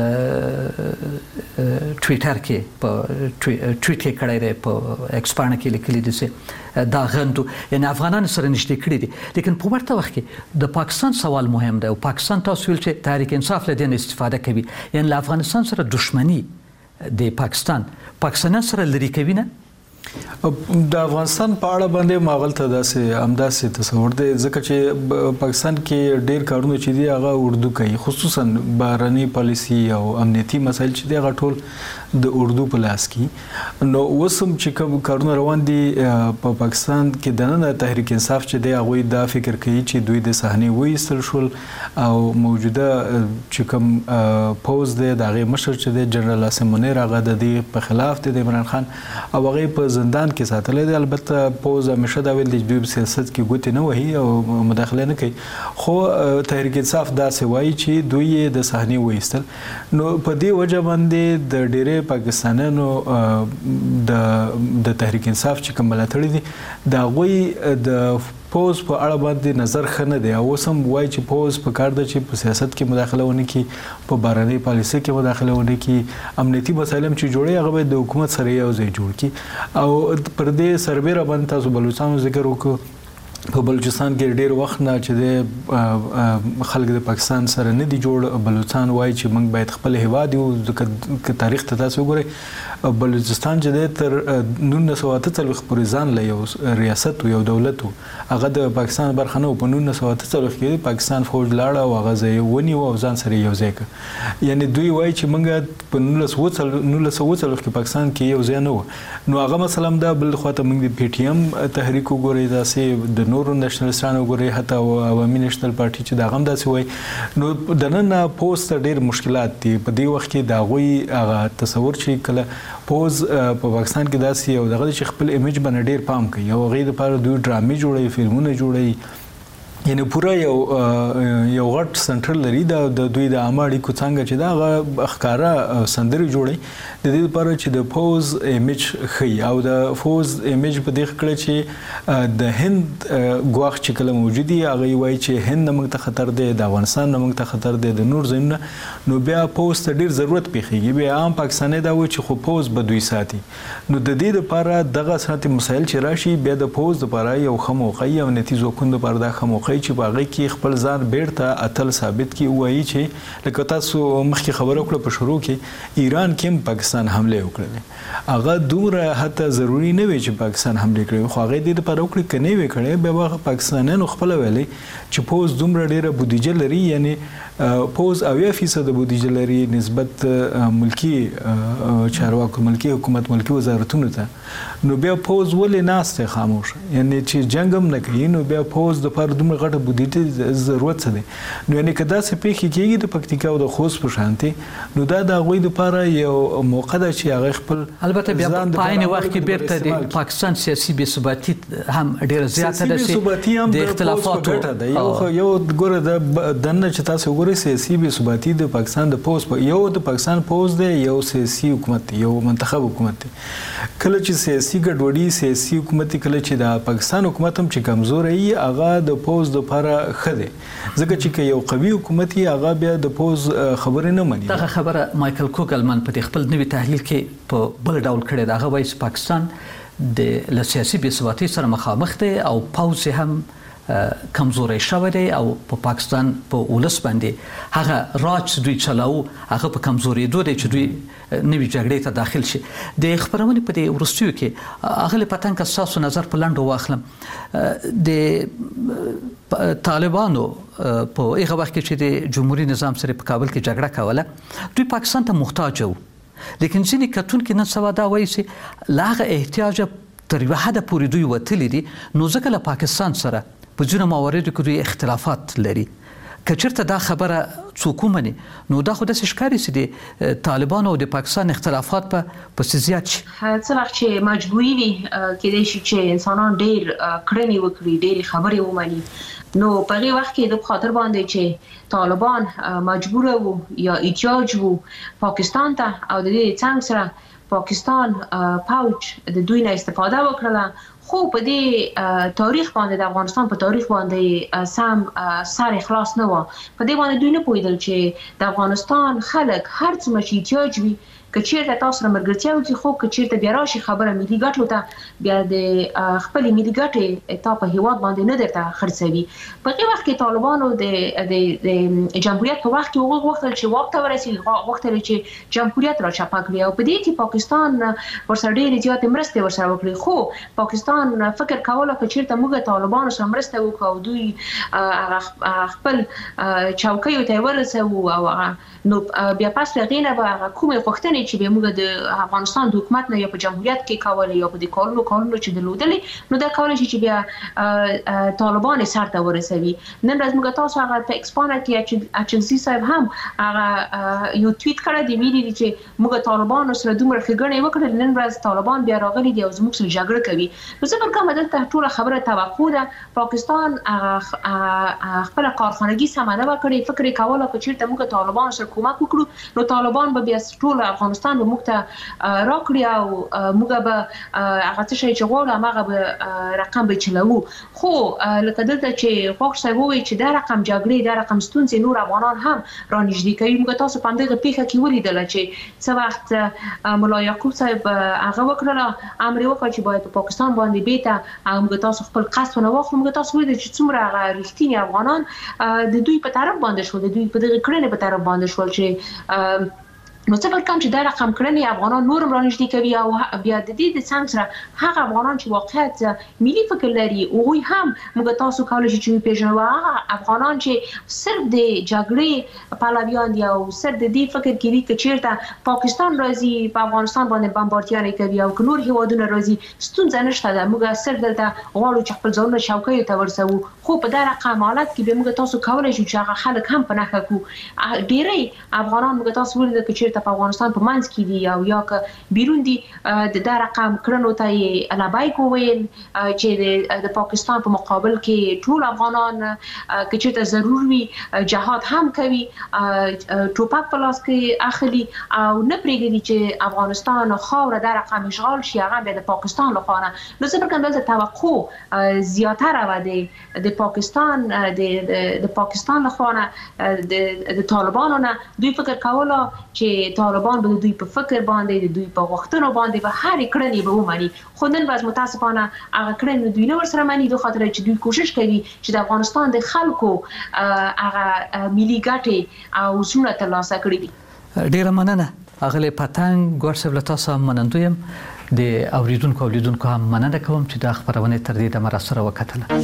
ټویټر کې په ټویټ کې کړی دی، په ایکس باندې کې لیکلي دي چې دا غندو یعنی افغانان سره نشته کړی دي. لیکن په ورته وخت کې د پاکستان سوال مهم دی او پاکستان تاسو ویل چې تحریک انصاف له دې استفاده کوي، یعنی له افغانستان سره دښمنی د پاکستان سره لري کوي. نه د افغانستان په اړه باندې ماغل ته داسې تصور دی ځکه چې پاکستان کې ډېر کارونه چې دي هغه اردو کوي، خصوصا بهرنۍ پالیسي او امنیتي مسایل چې دي هغه ټول د اردو په لاس کې. نو وسم چې کوم کارونه روان دي په پاکستان کې د نن تحریک انصاف چې دی هغه دا فکر کوي چې دوی د صحنې وایستل شول او موجوده چې کوم پوز دی د هغه مشر چې دی جنرال عاصم منیر هغه د دې په خلاف دی د عمران خان او هغه په زندان کې ساتل دي. البته پوز همیشه دا ویل دي چې دوی سیاست کې ګوتې نه وهي او مداخله نه کوي، خو تحریک انصاف دا سوي چې دوی د صحنې وایستل. نو په دې وجه باندې د ډېرې پاکستانیانو د تحریک انصاف چې کوم ملاتړي دي دا غوي د پوز په اړه باندې نظر خنه دی او سم وای چې پوز په کار د چې په سیاست کې مداخله ونه کی، په بهرنۍ پالیسي کې مداخله ونه کی، امنیتي مسایل چې جوړي هغه د حکومت سره یو ځای جوړ کی. او پر دې سربېره باندې تاسو بلوچستان ذکر وکړو. په بلوچستان کې ډېر وخت نه چې د خلک د پاکستان سره نه دي جوړ. بلوچستان وایي چې موږ باید خپل هیواد یو ځکه تاریخ ته تاسو وګورئ بلوچستان چې د تر 1948 پورې ځان له یو ریاست او یو دولت هغه د پاکستان برخه نه. په 1948 کې پاکستان فوج لاړ او هغه ځای ونیو او ځان سره یو ځای کړ. یعنی دوی وایي چې موږ په 1940 کې پاکستان کې یو ځای نه و. نو هغه مثلا دا بل خواته موږ د پی ټی ایم تحریک وګورئ، داسې د نورو نېشنلستانو وګورئ، حتی عوامي نېشنل پارټي چې دا هم داسې وایي. نو د نن پوسټ ډېر مشکلات دي په دې وخت کې. دا غوي هغه تصور چې کله پوز په پاکستان کې داسې یو دغه چې خپل ایمیج باندې ډېر پام کوي او غي د لپاره دوی ډرامې جوړوي، فلمونه جوړوي، یعنی پورا یو غټ سنټر لري د دوی د عامه اړیکو څنګه چې دا ښکارا سندري جوړي د دې لپاره چې د پوز ایمیج خي او د پوز ایمیج په دې کړه چې د هند ګواښ چې کله موجودي هغه وایي چې هند موږ ته خطر دی، د افغانستان موږ ته خطر دی، د نور زمینه. نو بیا پوز ته ډیر ضرورت پیخیږي. بیا عام پاکستاني دا وایي چې خو پوز به دوی ساتي. نو د دې لپاره دغه ساتي مسایل چې راشي بیا د پوز لپاره یو خموخي او نتیجو کند لپاره د خموخي وایي چې په هغه کې خپل ځان بیرته اتل ثابت کی وایي چې لکه تاسو مخکې خبره وکړه په شروع کې ایران کې پاکستان حمله وکړه هغه دومره حتی ضروری نه وي چې پاکستان حمله کړي خو هغه د لپاره وکړي کني وي کړي به واغ پاکستانیانو خپل ویلي چې پوز دومره ډیره بودیجه لري یعنی پوز 80% بودیجه لري نسبت ملکی چارواکو ملکی حکومت ملکی وزارتونو ته نو بیا پوز ولې ناسته خاموش یعنی چې جنگ هم نه کوي نو بیا پوز د پر دومره غټه بودیجه ضرورت څه دی نو یعنی کدا څه پیخي کېږي د پکتیکا او د خوست په شانتي نو دا د غوي لپاره یو موقع ده چې هغه خپل البته بیا په عین وخت کې بیرته د پاکستان سیاسي بې ثباتي هم ډیره زیاته ده د اختلافاتو یو ګوره د دنه چې تاسو ګورئ سیاسي بې ثباتي د پاکستان د پوز په یو د پاکستان پوز دی یو سیاسي حکومت یو منتخب حکومت دی کله چې سیاسي ګډوډي سیاسي حکومت کله چې د پاکستان حکومت هم چې کمزور وي هغه د پوز د لپاره خده ځکه چې یو قوي حکومت هغه بیا د پوز خبره نه مني دا خبره مایکل کوګلمن په خپل نوي تحلیل کې په بل ډول کړی دا غوي چې پاکستان د سیاسي بې ثباتي سره مخامخ دی او پوز هم کمزوري شوی دی او په پاکستان په ولس باندې هغه راج دوی چلاو هغه په کمزوري دوی چې دوی نوي جګړې ته داخل شي د خبرونه په دې ورستیو کې هغه پتن کا تاسو نظر په لاندو واخلم د طالبانو په هغه وخت کې چې د جمهوریت نظام سره په کابل کې جګړه کوله دوی پاکستان ته محتاج وو لیکن ځینې کتون کې نن سبا دا وایي چې لاغه احتیاج تر یو حد پورې دوی وتلی دي نو ځکه له پاکستان سره په ځینو مواردو کې دوی اختلافات لري کچرته دا خبره څوک ومني نو دا خو د ښکاری سي د طالبانو او د پاکستان اختلافات په زیات شي څه وخت چې مجبوري وي کېدای شي چې انسانان ډېر کړنې وکړي ډېر خبرې ومني نو په هغه وخت کې د خاطر باندې چې طالبان مجبور وو یا احتیاج وو پاکستان ته او د دې څنګه سره پاکستان پاوچ د دوی نه استفاده وکړه خو په دې تاریخ باندې د افغانستان په تاریخ باندې سم سر اخلاص نه و په دې باندې دوی نه پوهیدل چې د افغانستان خلک هر څه مشي احتیاج وي کچیرته تاسو سره مرګرتیا وکړي خو کچیرته بیا راشي خبره ملي ګټو ته بیا د خپل ملي ګټې ته په هیواد باندې نه درته خرڅوي په هغه وخت کې طالبانو د جمهوریت په وخت کې هغه وخت چې وخت ورسېږي وخت چې جمهوریت را چاپه کړی او په دې کې پاکستان ورسره ډېرې زیاتې مرستې ورسره وکړي خو پاکستان فکر کوله چې چیرته موږ طالبانو سره مرسته وکړو او دوی خپل چوکیو ته ورسوي او نو بیا پس غینه به کومه وختنه چې به موږ د افغانستان د حکومت نه یا په جمهوریت کې کول یا په د کارونو چې دلودلې نو دا کول چې بیا طالبان سر ته ورسوي نن ورځ موږ تاسو هغه په ایکسپانه کې اچنزي صاحب هم هغه یو ټویټ کړی دی ویلي چې موږ طالبان سره دومره ښېګڼې وکړې نن ورځ طالبان بیا راغلي دي او زموږ سره جګړه کوي نو څه پر کومه دلته ټول خبره توقع ده پاکستان خپل کارخانګي سمانه وکړي فکر کوله چې چیرته موږ طالبان سره کومک وکړو نو طالبان به بیا ټول افغانستان به موږ ته راکړي او موږ به هغه څه شي چې غواړو هغه به رقم به چلوو خو لکه دلته چې خوښ صاحب وایي چې دا رقم جګړې دا رقم ستونزې نور افغانان هم رانږدې کوي موږ تاسو په دغه پیښه کې ولیدل چې څه وخت مولا یعقوب صاحب هغه وکړه امر وکړ چې باید په پاکستان باندې بیته موږ تاسو خپل قصد نه واخلو موږ تاسو ولیدل چې څومره هغه رښتینی افغانان د دوی په طرف باندې شول د دوی په دغه کړنې په طرف باندې شول چې نو څه کوم چې دا رقم کړنې افغانان نورم رانږدې کوي او بیا د دې د څنګه سره هغه افغانان چې واقعیت ملي فکر لري او هم موږ تاسو کولای شو چې پیژنو افغانان چې صرف د جګړې پلویان دي او صرف د دې فکر کوي چې چیرته پاکستان راځي په افغانستان باندې بمبارډیان کوي او نور هیوادونه راځي ستونزه نشته ده موږ صرف دلته غواړو چې خپل ځانونه شوکې ته ورسوو خو په دا رقم حالت کې به موږ تاسو کولای شو چې هغه خلک هم په نخښه کو ډېری افغانان موږ تاسو ولید چې په افغانستان په منځ کې دي او یا که بیرون دي د رقم کړنو ته یې لبیک وویل چې د پاکستان په مقابل کې ټول افغانان که چېرته ضرور وي جهاد هم کوي ټوپک په لاس کې اخلي او نه پرېږدي چې افغانستان خاوره د رقم اشغال شي هغه بیا د پاکستان لخوا نه نو څه پر کوم دلته توقع زیاتره و د د پاکستان د پاکستان لخوا د طالبانو نه دوی فکر کوله چې طالبان به دوی په فکر باندې دوی په وختونو باندې به هر کړنی به ومني خو نن باز متاسفانه هغه کړنی دوی نه ورسره مانی دوه خاطر چې دوی کوشش کوي چې د افغانستان د خلکو هغه ملي ګټې او اصول ترلاسه کړي دي. ډیره مننه اغلی پتنګ ګورسبل تاسو منندویم د اوریدونکو هم مننه کوم چې د خبرونه تر دې د مرسته وکړه.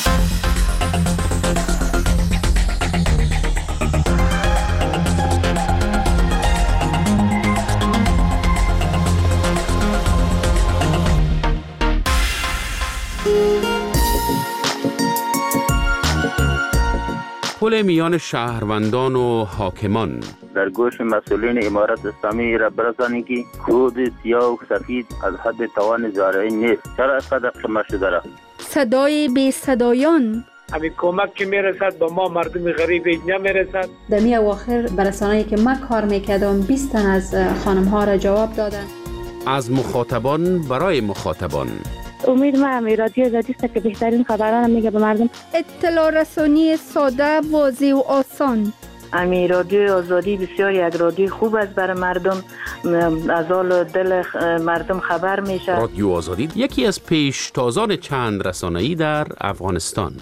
پل میان شهروندان و حاکمان در گوش مسئولین امارت اسلامی را برسانید که کود سیاه و سفید از حد توان زارعی نیست. چرا اینقدر قمه شده را؟ صدای بی صدایان همین کمک که میرسد به ما مردم غریب نمیرسد. در می اواخر برسانه‌ای که ما کار میکردم 20 تن از خانم ها را جواب دادن. از مخاطبان برای مخاطبان. امید ما رادیو آزادی است که بهترین خبران میگه به مردم. اطلاع رسانی ساده، واضح و آسان. رادیو آزادی بسیار یک رادیو خوب است برای مردم، از حال دل مردم خبر میشه. رادیو آزادی یکی از پیشتازان چند رسانه‌ای در افغانستان.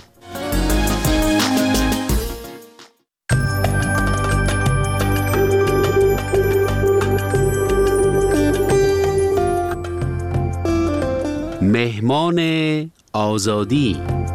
مهمان آزادی.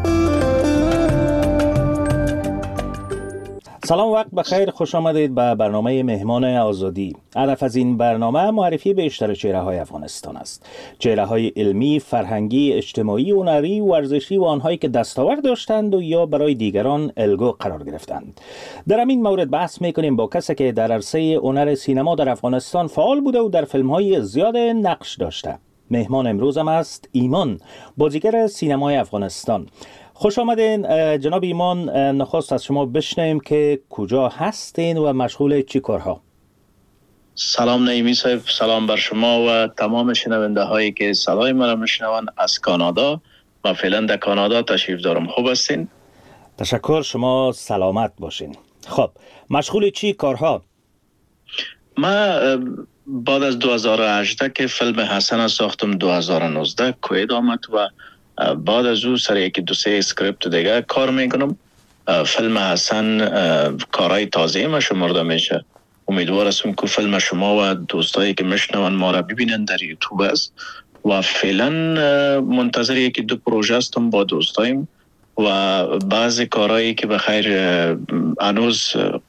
سلام، وقت بخیر، خوش آمدید به برنامه مهمان آزادی. هدف از این برنامه معرفی بیشتر چهره‌های افغانستان است. چهره‌های علمی، فرهنگی، اجتماعی، هنری، ورزشی و آنهایی که دستاورد داشتند و یا برای دیگران الگو قرار گرفتند. در همین مورد بحث می‌کنیم با کسی که در عرصه هنر سینما در افغانستان فعال بوده و در فیلم‌های زیاد نقش داشته. مهمان امروزم است ایمان، بازیگر سینمای افغانستان. خوش آمدین جناب ایمان. نخست از شما بشنویم که کجا هستین و مشغول چی کارها؟ سلام نعیمی صاحب، سلام بر شما و تمام شنونده هایی که صدای مرا میشنوند از کانادا. ما فعلا در کانادا تشریف دارم. خوب هستین؟ تشکر، شما سلامت باشین. خب مشغول چی کارها؟ ما بعد از 2018 که فیلم حسن ساختم، 2019 کوید آمد و بعد از او سر یکی دو سه اسکریپت دیگه کار میکنم. فیلم حسن کارهای تازه ما شمرده میشه. امیدوار هستم که فیلم شما و دوستایی که میشنون ما را ببینن در یوتیوب است و فعلا منتظر یکی دو پروژه هستم با دوستایم و بعضی کارهایی که بخیر هنوز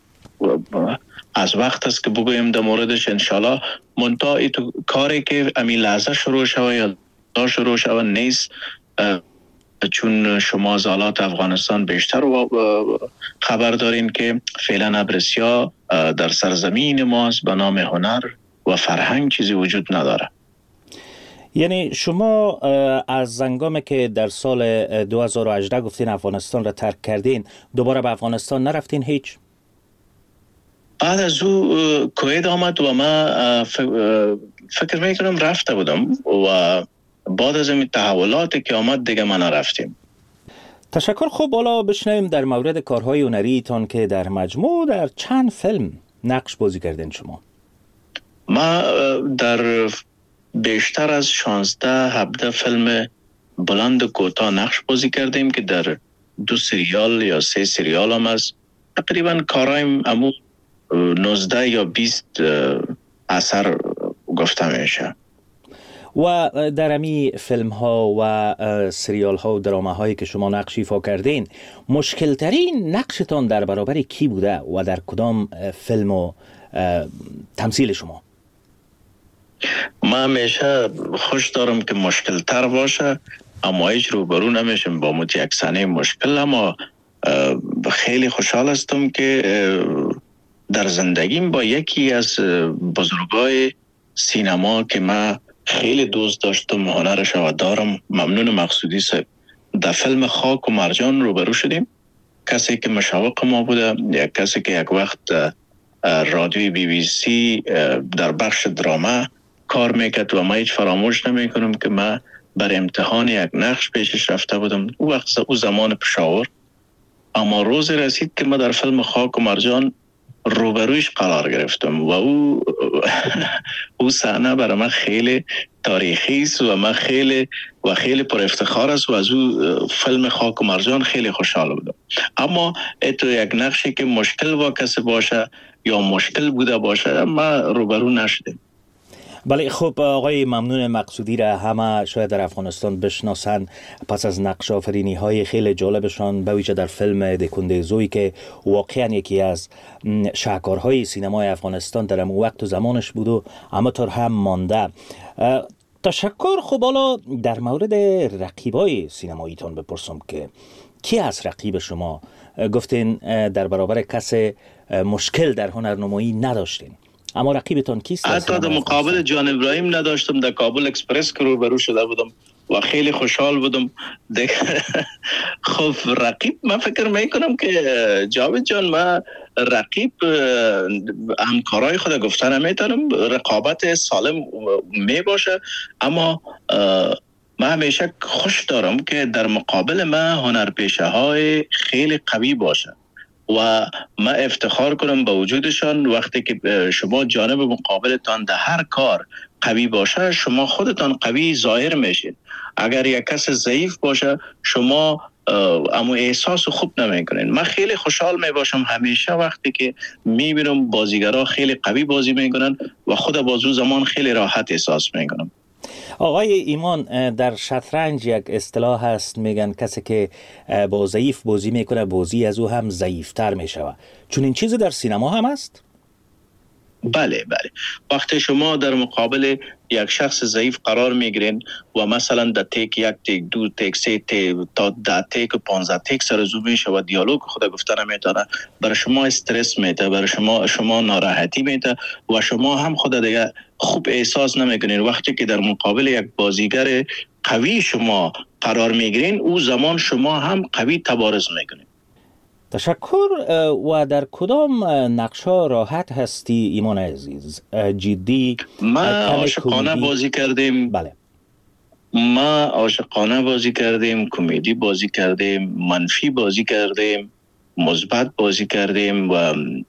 از وقت است که بگویم در موردش انشالله. منتها ایتو کاری که امی لحظه شروع شوه یا دا شروع شوه نیست، چون شما از حالات افغانستان بیشتر خبر دارین که فعلا ابرسیا در سرزمین ماست به نام هنر و فرهنگ چیزی وجود نداره. یعنی شما از هنگامی که در سال 2018 گفتین افغانستان را ترک کردین، دوباره به افغانستان نرفتین هیچ؟ بعد از او کوید آمد و ما فکر میکنم رفته بودم و بعد از این تحولاتی که آمد دیگه ما نرفتیم. تشکر. خب حالا بشنویم در مورد کارهای هنری تان که در مجموع در چند فیلم نقش بازی کردین شما؟ ما در بیشتر از 16-17 فیلم بلند و کوتاه نقش بازی کردیم که در 2 سریال یا 3 سریال هم است. تقریبا کارایم امو 19 یا 20 اثر گفته میشه. و در امی فیلم ها و سریال ها و درامه هایی که شما نقش ایفا کردین، مشکل ترین نقشتان در برابر کی بوده و در کدام فیلم و تمثیل شما؟ ما همیشه خوش دارم که مشکل تر باشه، اما هیچ روبرو نمیشم با یک مشکل. اما خیلی خوشحال هستم که در زندگیم با یکی از بزرگای سینما که من خیلی دوست داشتم هنرش و دارم، ممنون مقصودی صاحب، در فیلم خاک و مرجان روبرو شدیم. کسی که مشوق ما بوده، یک کسی که یک وقت رادیوی BBC در بخش دراما کار میکرد و ما هیچ فراموش نمیکنم که من بر امتحان یک نقش پیشش رفته بودم. او زمان پشاور، اما روز رسید که من در فیلم خاک و مرجان روبرویش قرار گرفتم و او صحنه برای من خیلی تاریخی است و من خیلی پر افتخار است و از او فیلم خاک و مرجان خیلی خوشحال بودم. اما اتو یک نقشی که مشکل واقع باشه یا مشکل بوده باشه ما روبرو نشدیم. بله خب آقای ممنون مقصودی را همه شاید در افغانستان بشناسن پس از نقش آفرینی های خیلی جالبشان، به ویژه در فیلم دکنده زوی که واقعا یکی از شاهکارهای سینمای افغانستان در اون وقت و زمانش بود و همانطور هم مانده. تشکر. خب حالا در مورد رقیبای سینماییتان بپرسم که کی از رقیب شما گفتین در برابر کس مشکل در هنرنمایی نداشتین، اما رقیبتان کیست؟ حتی در مقابل جان ابراهیم نداشتم، در کابل اکسپرس که روبرو شده بودم و خیلی خوشحال بودم. خب رقیب من فکر میکنم که جاوید جان، من رقیب همکارای خود گفتن نمیتونم، رقابت سالم می باشه، اما من همیشه خوش دارم که در مقابل من هنرپیشه های خیلی قوی باشه و من افتخار کنم با وجودشان. وقتی که شما جانب مقابلتان در هر کار قوی باشه، شما خودتان قوی ظاهر میشین. اگر یک کس ضعیف باشه شما اما احساس خوب نمیکنین. من خیلی خوشحال میباشم همیشه وقتی که میبینم بازیگرها خیلی قوی بازی میکنن و خود بازو زمان خیلی راحت احساس میکنم. آقای ایمان، در شطرنج یک اصطلاح هست، میگن کسی که با ضعیف بازی میکنه بازی از او هم ضعیفتر میشوه. چون این چیزی در سینما هم هست؟ بله. وقتی شما در مقابل یک شخص ضعیف قرار میگیرین و مثلا در تیک 1 تیک 2 تیک 3 تا 10 تیک و 15 تیک سرزو میشه و دیالوگ خود گفتن نمیتونه، برای شما استرس میده، برای شما ناراحتی میده و شما هم خود دیگه خوب احساس نمیکنین. وقتی که در مقابل یک بازیگر قوی شما قرار میگیرین، او زمان شما هم قوی تبارز میکنین. تشکر. و در کدام نقشا راحت هستی ایمان عزیز؟ جدی؟ ما عاشقانه بازی کردیم. بله. ما عاشقانه بازی کردیم، کمدی بازی کردیم، منفی بازی کردیم، مثبت بازی کردیم و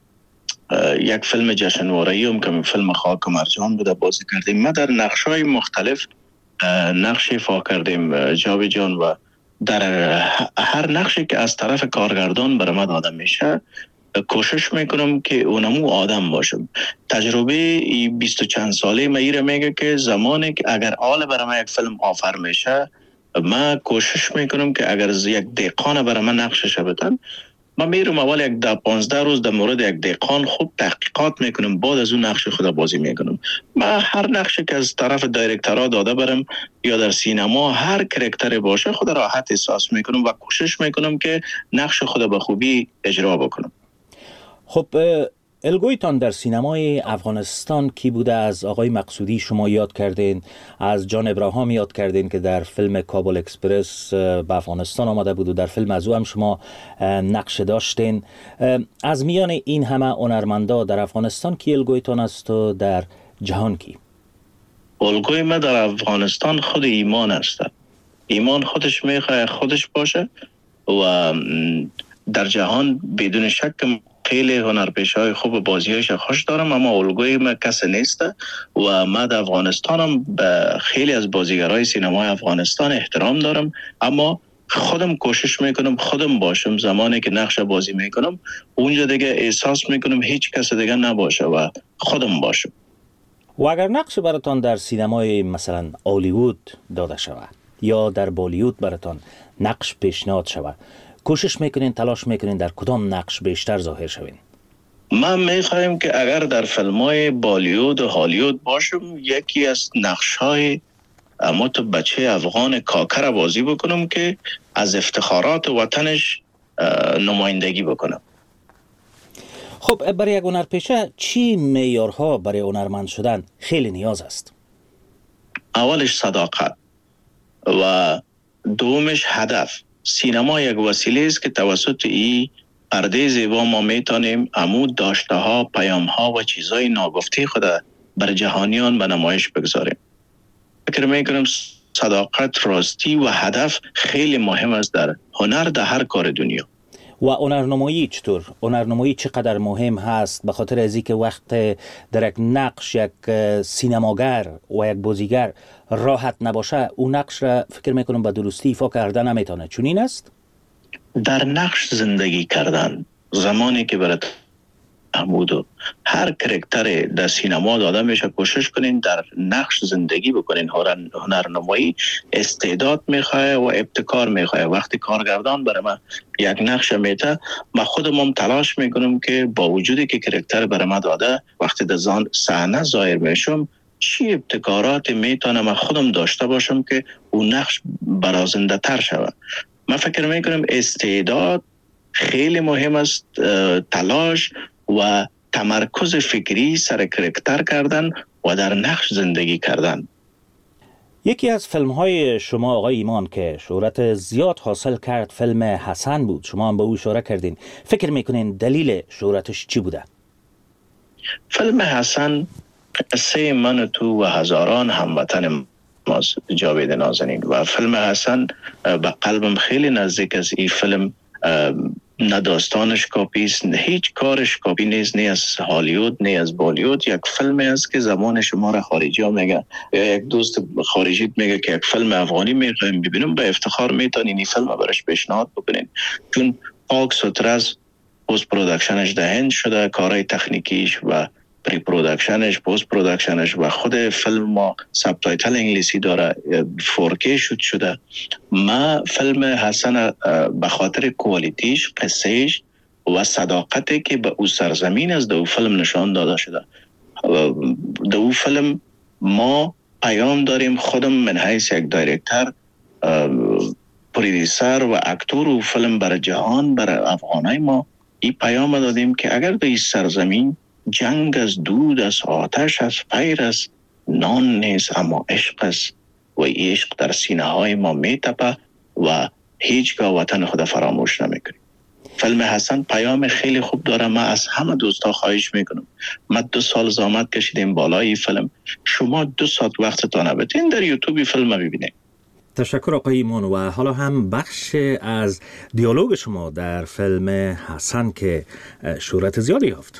یک فیلم جشنواره‌ای هم که فیلم خاک و مرجان بوده بازی کردیم. ما در نقش‌های مختلف نقش ایفا کردیم جاوید جان و در هر نقشی که از طرف کارگردان برای من داده میشه کوشش میکنم که اونمو آدم باشم. تجربه 20 چند ساله من میگه که زمانی که اگر آل برای من یک فیلم آفر میشه، من کوشش میکنم که اگر یک دهقان برای من نقشش بدن، من میرم اول یک 10-15 روز در مورد یک دهقان خوب تحقیقات میکنم، بعد از اون نقش خود بازی میکنم. من هر نقشی که از طرف دایرکترها داده برم یا در سینما هر کرکتری باشه خود راحت احساس میکنم و کوشش میکنم که نقش خود به خوبی اجرا بکنم. خب الگویتان در سینمای افغانستان کی بوده؟ از آقای مقصودی شما یاد کردین، از جان ابراهیم یاد کردین که در فیلم کابل اکسپرس به افغانستان آمده بود و در فیلم از او هم شما نقش داشتین. از میان این همه هنرمندا در افغانستان کی الگویتان است و در جهان کی؟ الگوی ما در افغانستان خود ایمان است. ایمان خودش میخواد خودش باشه و در جهان بدون شک خیلی هنرپیشه‌های خوب بازی‌هایش خوش دارم، اما الگوی من کسی نیست و من در افغانستانم به خیلی از بازیگرای سینمای افغانستان احترام دارم، اما خودم کوشش میکنم خودم باشم. زمانی که نقش بازی میکنم اونجا دیگه احساس میکنم هیچ کس دیگه نباشه و خودم باشم. و اگر نقش براتان در سینمای مثلا هالیوود داده شود یا در بالیوود براتان نقش پیشنهاد شود، کوشش میکنین، تلاش میکنین در کدام نقش بیشتر ظاهر شوین؟ من میخوایم که اگر در فیلم‌های بالیوود و هالیوود باشم، یکی از نقش‌های تو بچه افغان کاکر بازی بکنم که از افتخارات وطنش نمایندگی بکنم. خب برای یک هنرپیشه چی معیارها برای هنرمند شدن خیلی نیاز است؟ اولش صداقت و دومش هدف. سینما یک وسیله است که توسط این پرده زیبا ما میتونیم عمود داشته ها، پیام ها و چیزهای ناگفته خود بر جهانیان به نمایش بگذاریم. فکر میکنم صداقت، راستی و هدف خیلی مهم است در هنر، در هر کار دنیا. و هنرنمایی چطور؟ هنرنمایی چقدر مهم هست به خاطر از اینکه وقت در یک نقش یک سینماگر و یک بازیگر راحت نباشه اون نقش را فکر میکنم به درستی ایفا کرده نمیتونه، چون این است؟ در نقش زندگی کردن زمانی که برای محمود و هر کرکتر در سینما داده میشه کوشش کنین در نقش زندگی بکنین. هنرنمایی استعداد میخواه و ابتکار میخواه. وقتی کارگردان برای من یک نقش میده، من خودم تلاش میکنم که با وجودی که کرکتر برای من داده، وقتی در صحنه ظاهر میشم چی ابتکارات میتونم من خودم داشته باشم که اون نقش برازنده تر شود. من فکر میکنم استعداد خیلی مهم است، تلاش و تمرکز فکری سر کرکتر کردن و در نقش زندگی کردن. یکی از فیلم های شما آقای ایمان که شهرت زیاد حاصل کرد فیلم حسن بود، شما هم به او اشاره کردین. فکر میکنین دلیل شهرتش چی بوده؟ فیلم حسن قصه من و تو و هزاران هموطن ماست جاوید نازنین، و فیلم حسن به قلبم خیلی نزدیک است. این فیلم نه داستانش کاپی است، هیچ کارش کاپی نیست، نه از هالیوود نه از بالیوود. یک فیلمی است که زمان شما را خارجی ها میگن، یا یک دوست خارجی میگه که یک فیلم افغانی میخوایم ببینیم، به افتخار میتونین این فیلم برش پیشنهاد بکنین، چون پاک سوتر از پست پروداکشنش دهند شده، کارهای تکنیکیش و پری پروداکشنش، پست پروداکشنش و خود فیلم ما ساب تایتل انگلیسی داره، 4K شوت شده. ما فیلم حسن به خاطر کوالیتیش، قصهش و صداقتی که به او سرزمین از دو فیلم نشان داده شده. دو فیلم ما پیام داریم، خودم من حیث یک دایرکتر، پرودیوسر و اکتور و فیلم برای جهان، برای افغانای ما این پیام دادیم که اگر به این سرزمین جنگ از دود از آتش از فیر از نان نیست اما عشق است و عشق در سینه های ما میتپه و هیچگاه وطن خود فراموش نمیکنیم. فیلم حسن پیام خیلی خوب داره. من از همه دوستا خواهش میکنم، من 2 سال زحمت کشیدیم بالای فیلم، شما 2 ساعت وقتتان بتین در یوتیوب فیلم ببینید. تشکر آقای ایمان. و حالا هم بخش از دیالوگ شما در فیلم حسن که شهرت زیادی یافت.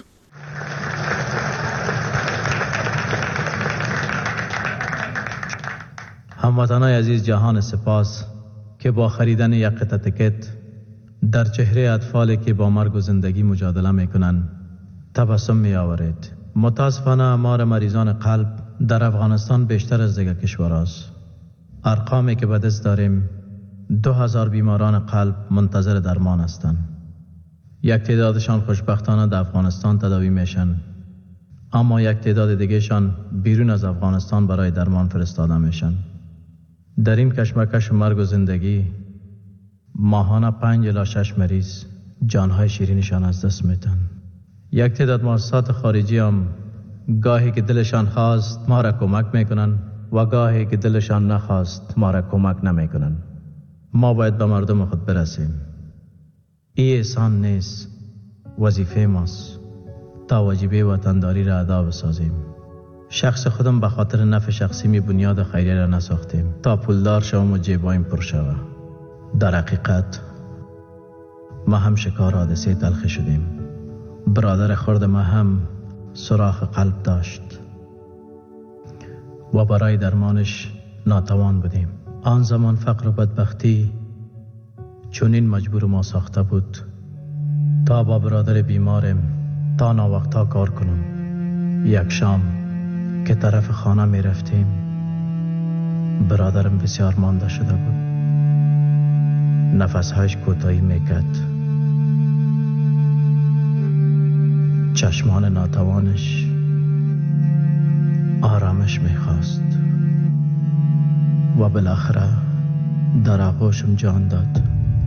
هموطنای عزیز، جهان سپاس که با خریدن یک قطعه تکت در چهره اطفالی که با مرگ و زندگی مجادله میکنن تبسم می آورید. متاسفانه آمار مریضان قلب در افغانستان بیشتر از دیگر کشورهاست. ارقامی که به دست داریم 2000 بیماران قلب منتظر درمان هستند. یک تعدادشان خوشبختانه در افغانستان تداوی میشن، اما یک تعداد دیگهشان بیرون از افغانستان برای درمان فرستاده میشن. در این کشمکش مرگ و زندگی ماهانه 5 الی 6 مریض جانهای شیرینشان از دست میدن. یک تعداد مؤسسات خارجی هم گاهی که دلشان خواست ما را کمک میکنن و گاهی که دلشان نخواست ما را کمک نمیکنن. ما باید به مردم خود برسیم. این احسان نیست، وظیفه ماست تا واجبه وطنداری را ادا بسازیم. شخص خودم به خاطر نفع شخصی می بنیاد خیریه را نساختیم تا پولدار شوم و جیبایم پر شود. در حقیقت ما هم شکار حادثه تلخی شدیم. برادر خرد ما هم سوراخ قلب داشت و برای درمانش ناتوان بودیم. آن زمان فقر و بدبختی چونین مجبور ما ساخته بود تا با برادر بیمارم تا ناوقتا کار کنم. یک شام که طرف خانه می رفتیم برادرم بسیار مانده شده بود. نفسهایش کوتاهی میکرد. چشمان ناتوانش آرامش میخواست و بالاخره در آغوشم جان داد.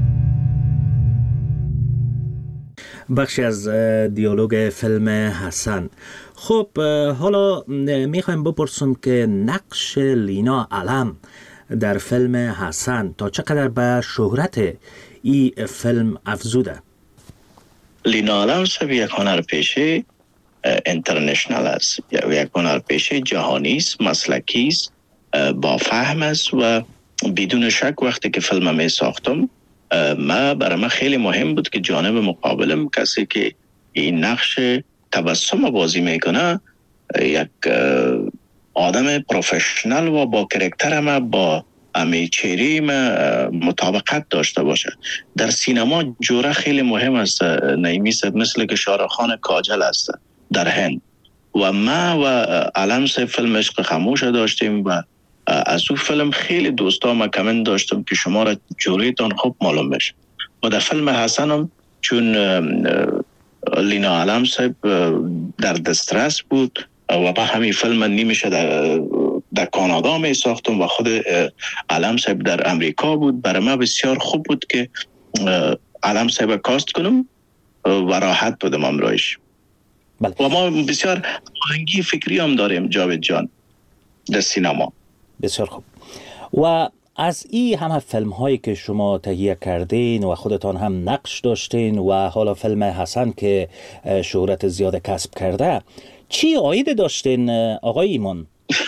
بخشی از دیالوگ فیلم حسن. خب حالا میخوایم بپرسم که نقش لینا علم در فیلم حسن تا چقدر به شهرت این فیلم افزوده؟ لینا علم سبی یک هنرپیشه انترنشنال است، یک هنرپیشه جهانی است، مسلکی است با فهم است و بدون شک وقتی که فیلم می ساختم برای من خیلی مهم بود که جانب مقابلم کسی که این نقش تبسم بازی میکنه یک آدم پروفشنال و با کرکتر ما با چهره مطابقت داشته باشه. در سینما جوره خیلی مهم است نعیمی صاحب، مثل که شاهرخ کاجل است در هند و ما و علم صاحب فیلم عشق خاموش داشتیم و از اون فیلم خیلی دوستا ما کامنت داشتم که شما را جوریتان خوب معلوم بشه و در فیلم حسنم چون لینا علم صاحب در دسترس بود و با همین فیلم نیمشه در کانادا می ساختم و خود علم صاحب در امریکا بود. برای ما بسیار خوب بود که علم صاحب کاست کنم و راحت بودم امرایش. بله. و ما بسیار آهنگی فکری هم داریم جاوید جان در سینما. بسیار خوب. و از این همه فیلم هایی که شما تهیه کردین و خودتان هم نقش داشتین و حالا فیلم حسن که شهرت زیاد کسب کرده، چی عاید داشتین آقای ایمان؟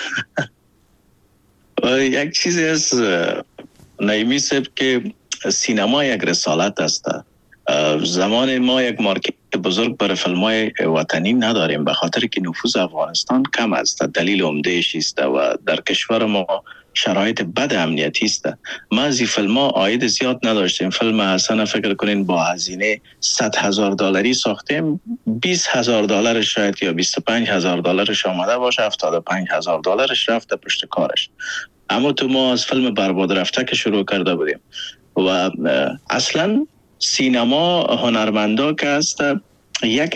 یک چیزی از نعیمی صاحب که سینما یک رسالت است. زمان ما یک مارکت بزرگ برای فیلم‌های وطنی نداریم به خاطر که نفوذ افغانستان کم است. دلیل عمده‌اش است و در کشور ما شرایط بد امنیتی است. ما از این فیلم‌ها عاید زیاد نداشتیم. فیلم حسن فکر کنین با هزینه $100,000 ساختیم، $20,000 شاید یا $25,000 آمده باشه، $75,000 رفته پشت کارش. اما تو ما از فیلم برباد رفته که شروع کرده بودیم و اصلا سینما هنرمندا که است یک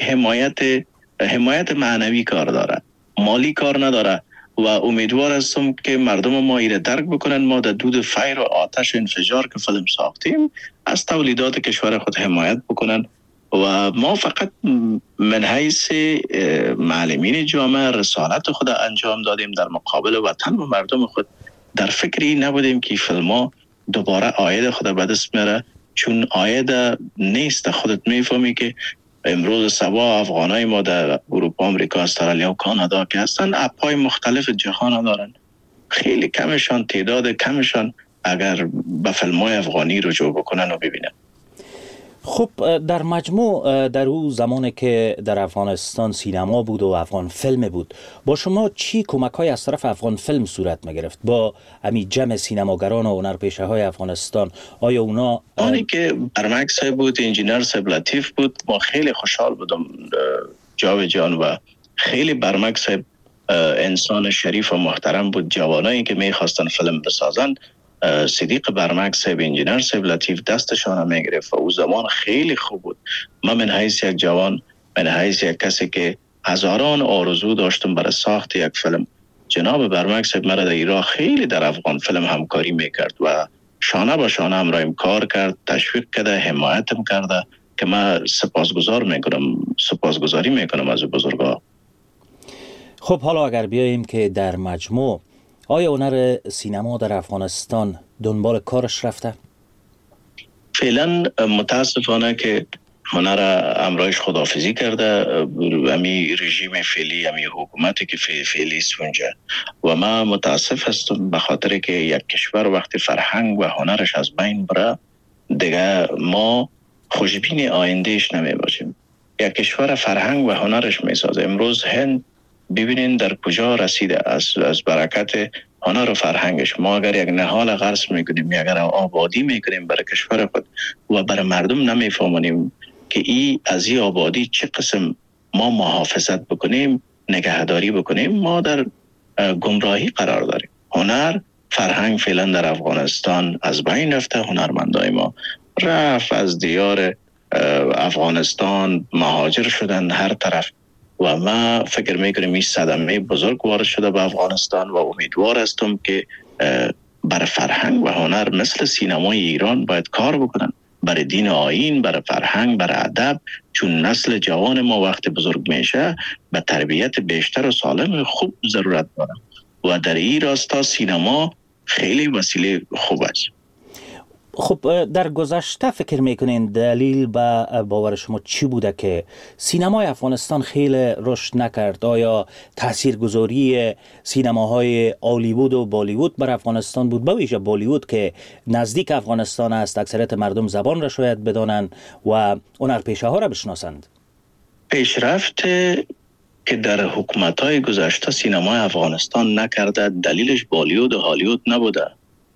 حمایت معنوی کار داره، مالی کار نداره و امیدوار هستم که مردم ما ایره درک بکنن. ما در دود فیر و آتش انفجار که فیلم ساختیم از تولیدات کشور خود حمایت بکنن و ما فقط من حیث معلمین جامعه رسالت خود انجام دادیم در مقابل وطن و مردم خود. در فکری نبودیم که فیلم ها دوباره آید خود به دست میاره، چون آید نیست. خودت میفهمی که امروز سبا افغانای ما در اروپا، امریکا، استرالیا و کانادا که هستن اپای مختلف جهان دارن، خیلی کمشان تعداد کمشان اگر به فیلم‌های افغانی رجوع بکنن و ببینن. خب در مجموع در اون زمانی که در افغانستان سینما بود و افغان فیلم بود، با شما چی کمک‌های از طرف افغان فیلم صورت می‌گرفت با همین جمع سینماگران و هنرپیشه‌های افغانستان؟ آیا اونا آنی که برمک صاحب بود، انجینر صاحب لطیف بود، ما خیلی خوشحال بودم جاوید جان و خیلی برمک صاحب انسان شریف و محترم بود. جوانایی که می‌خواستن فیلم بسازن صدیق برمک صاحب، انجینر صاحب لطیف دستشان میگرفت و او زمان خیلی خوب بود. من من حیث یک جوان، من حیث یک کسی که هزاران آرزو داشتم برای ساخت یک فیلم، جناب برمک صاحب مرا در ایران خیلی در افغان فیلم همکاری میکرد و شانه به شانه همراهم کار کرد، تشویق کرده، حمایتم کرده که من سپاسگزاری میکنم از بزرگا. خب حالا اگر بیاییم که در مجموع آیا هنر سینما در افغانستان دنبال کارش رفته؟ فعلا متاسفانه که هنر امرایش خداحافظی کرده، امی رژیم فعلی، امی حکومتی که فعلی است اونجا و من متاسف هستم به خاطر که یک کشور وقتی فرهنگ و هنرش از بین بره دیگه ما خوشبین آیندهش نمی باشیم. یک کشور فرهنگ و هنرش می سازه. امروز هند ببینین در کجا رسیده از برکت هنر و فرهنگش. ما اگر یک نهال غرس میکنیم، اگر آبادی میکنیم برای کشور خود و برای مردم نمیفهمونیم که از این آبادی چه قسم ما محافظت بکنیم، نگهداری بکنیم، ما در گمراهی قرار داریم. هنر فرهنگ فعلا در افغانستان از بین رفته. هنرمندای ما رفت از دیار افغانستان مهاجر شدن هر طرف و ما فکر میکنیم این صدمه بزرگ وارد شده به افغانستان و امیدوار هستم که برای فرهنگ و هنر مثل سینمای ایران باید کار بکنن، برای دین آیین، برای فرهنگ، برای ادب، چون نسل جوان ما وقت بزرگ میشه به تربیت بیشتر و سالم خوب ضرورت داره و در این راستا سینما خیلی وسیله خوب است. خب در گذشته فکر میکنین دلیل به باور شما چی بوده که سینمای افغانستان خیلی رشد نکرد؟ آیا تاثیرگذاری سینماهای هالیوود و بالیوود بر افغانستان بود؟ به ویژه بالیوود که نزدیک افغانستان است، اکثریت مردم زبان را شاید بدانند و هنرپیشه ها را بشناسند. پیشرفت که در حکومت‌های گذشته سینمای افغانستان نکرده دلیلش بالیوود و هالیوود نبوده،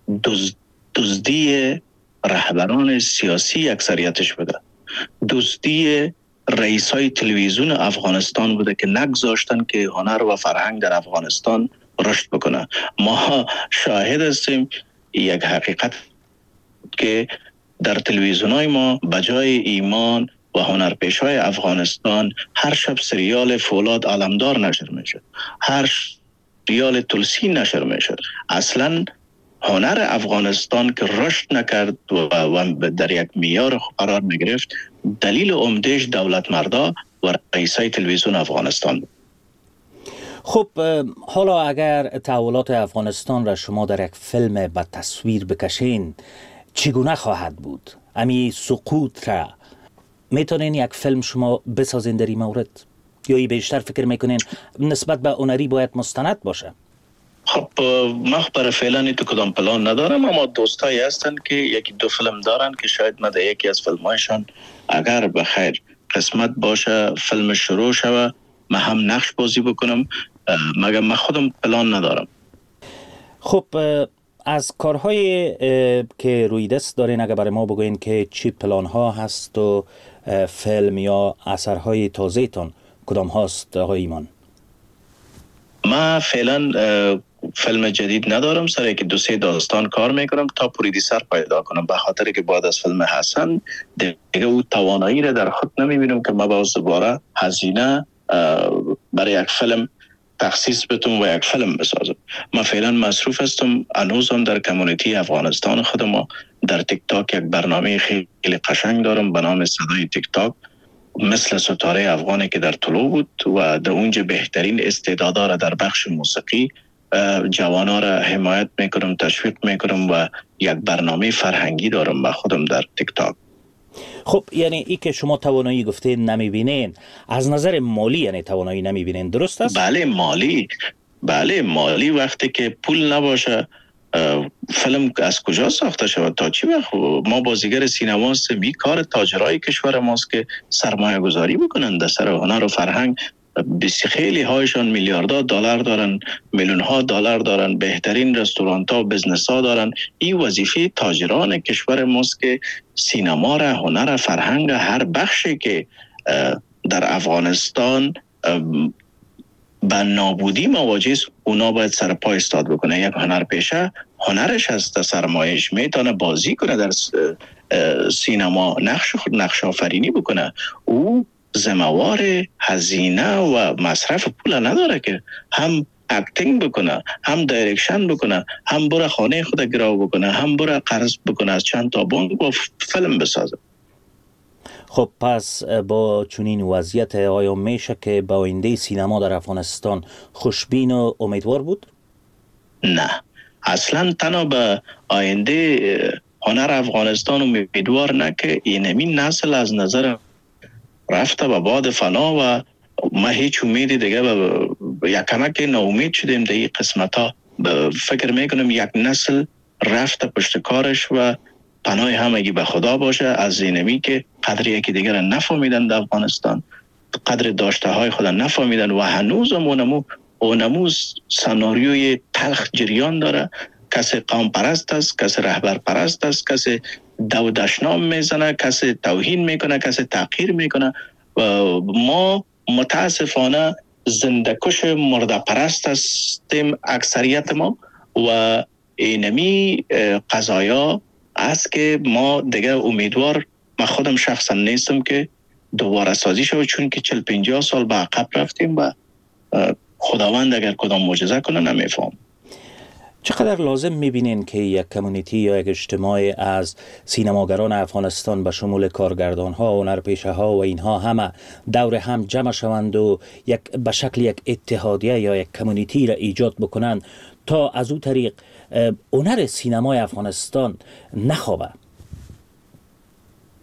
دزدی رهبران سیاسی اکثریتش بوده، دزدی رئیسای تلویزیون افغانستان بوده که نگذاشتن که هنر و فرهنگ در افغانستان رشد بکنه. ما شاهد هستیم یک حقیقت که در تلویزیونای ما بجای ایمان و هنرپیشه‌های افغانستان هر شب سریال فولاد علمدار نشر میشد، هر سریال تلسی نشر میشد. اصلا هنر افغانستان که رشد نکرد و در یک معیار قرار نگرفت، دلیل عمده‌اش دولت مردا و رئیسای تلویزیون افغانستان بود. خب حالا اگر تحولات افغانستان را شما در یک فیلم به تصویر بکشین چگونه خواهد بود؟ امی سقوط را میتونین یک فیلم شما بسازین در این مورد؟ یا بیشتر فکر میکنین نسبت به هنری باید مستند باشه؟ خب من برای فعلا تو کدام پلان ندارم، اما دوستایی هستن که یکی دو فیلم دارن که شاید من در یکی از فیلمایشان اگر بخیر قسمت باشه فیلم شروع شوه من هم نقش بازی بکنم، مگر من خودم پلان ندارم. خب از کارهایی که روی دست دارین اگر برای ما بگوین که چی پلان ها هست و فیلم یا اثرهای تازه تان کدام هاست آقای ایمان؟ من فعلا فیلم جدید ندارم، سر که 2-3 داستان کار میکنم تا پرودیوسر پیدا کنم، به خاطر که بعد از فیلم حسن دیگه او توانایی را در خود نمیبینم که ما باز دوباره هزینه برای یک فیلم تخصیص بتونم و یک فیلم بسازم. من فعلا مصروف هستم، هنوزم در کمیونیتی افغانستان خودم در تیک تاک یک برنامه خیلی قشنگ دارم به نام صدای تیک تاک، مثل ستاره افغانی که در طلوع بود و در اونجا بهترین استعدادا را در بخش موسیقی جوانا را حمایت میکنم، تشویق میکنم و یک برنامه فرهنگی دارم با خودم در تیک تاک. خب یعنی ای که شما توانایی گفتین نمیبینین، از نظر مالی یعنی توانایی نمیبینین، درست است؟ بله مالی وقتی که پول نباشه فیلم از کجا ساخته شود؟ تا چی وقت ما بازیگر سینما هستیم، این کار تاجرای کشور ماست که سرمایه گذاری بکنن در سر هنر و فرهنگ. خیلی هایشان میلیاردها دلار دارن، میلیون ها دلار دارن، بهترین رستوران ها و بزنس ها دارن. این وظیفه تاجران کشور ماست که سینما را، هنر، فرهنگ، هر بخشی که در افغانستان به نابودی مواجه است اونا باید سر پای استاد بکنه. یک هنرپیشه هنرش هست، سرمایش میتونه بازی کنه در سینما، نقش آفرینی بکنه، او زموار هزینه و مصرف پول نداره که هم اکتینگ بکنه، هم دایرکشن بکنه، هم بره خانه خود گراو بکنه، هم بره قرض بکنه از چند تا بانک و فیلم بسازه. خب پس با چنین وضعیت آیا میشه که با آینده سینما در افغانستان خوشبین و امیدوار بود؟ نه، اصلا تنها به آینده هنر افغانستان امیدوار نه که اینمی نسل از نظر رفته به باد فنا و ما هیچ امیدی دیگه یک کمک ناامید شدیم در این قسمت ها. فکر میکنم یک نسل رفته پشت کارش و پناه همگی به خدا باشه از اینمی که قدر یکی دیگر را نفهمیدن در افغانستان، قدر داشته های خود نفهمیدن و هنوز اونمو سناریوی تلخ جریان داره. کسی قوم پرست است، کسی رهبر پرست است، کسی دشنام میزنه، کسی توهین میکنه، کسی تحقیر میکنه. ما متاسفانه زنده‌کش مرده پرست هستیم اکثریت ما و اینمی قضایا است که ما دیگه امیدوار، من خودم شخصا نیستم که دوباره سازی شود، چون که 40-50 سال به عقب رفتیم و خداوند اگر کدام معجزه کنه نمیفهم. چقدر لازم میبینین که یک کمیونیتی یا یک اجتماع از سینماگران افغانستان به شمول کارگردان ها و هنرپیشه ها و اینها همه دور هم جمع شوند و به شکل یک اتحادیه یا یک کمیونیتی را ایجاد بکنند تا از او طریق هنر سینمای افغانستان نخوابه؟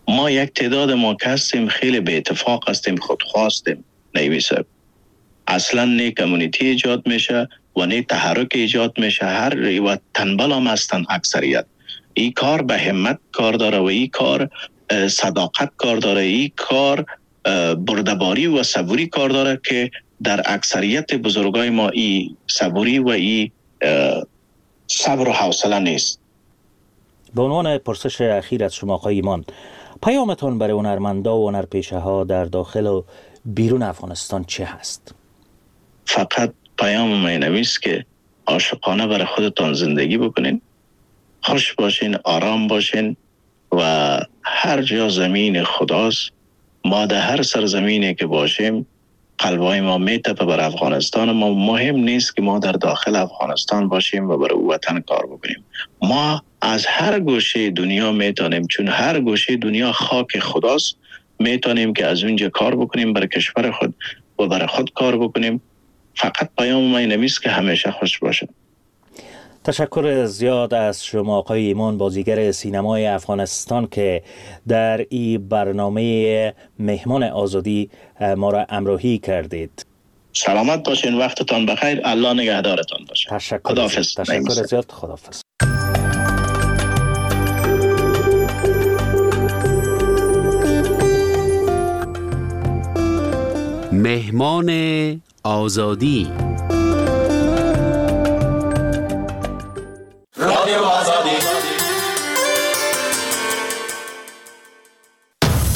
ما یک تعداد ما که هستیم خیلی به اتفاق هستیم، خودخواستیم. نمیشه اصلا نه کمیونیتی ایجاد میشه و نه تحرک ایجاد میشه. هر و تنبل هم هستن اکثریت. این کار به همت کار داره و این کار صداقت کار داره، این کار بردباری و صبوری کار داره که در اکثریت بزرگای ما این صبوری و این صبر و حوصله نیست. به عنوان پرسش اخیر از شما آقای ایمان، پیامتون برای هنرمندا و هنرپیشه ها در داخل و بیرون افغانستان چه هست؟ فقط پیام من است که عاشقانه برای خودتان زندگی بکنین، خوش باشین، آرام باشین و هر جا زمین خداست. ما در هر سرزمینی که باشیم قلبای ما میتپه بر افغانستان. ما مهم نیست که ما در داخل افغانستان باشیم و برای وطن کار بکنیم. ما از هر گوشه دنیا میتونیم، چون هر گوشه دنیا خاک خداست، میتونیم که از اونجا کار بکنیم برای کشور خود و برای خود کار بکنیم. فقط پیام ما این است که همیشه خوش باشیم. تشکر زیاد از شما آقای ایمان، بازیگر سینمای افغانستان که در این برنامه مهمان آزادی ما را همراهی کردید. سلامت باشین، وقتتان بخیر، الله نگهدارتان باشه. خداحافظ. تشکر زیاد. خداحافظ. مهمان آزادی. رادیو آزادی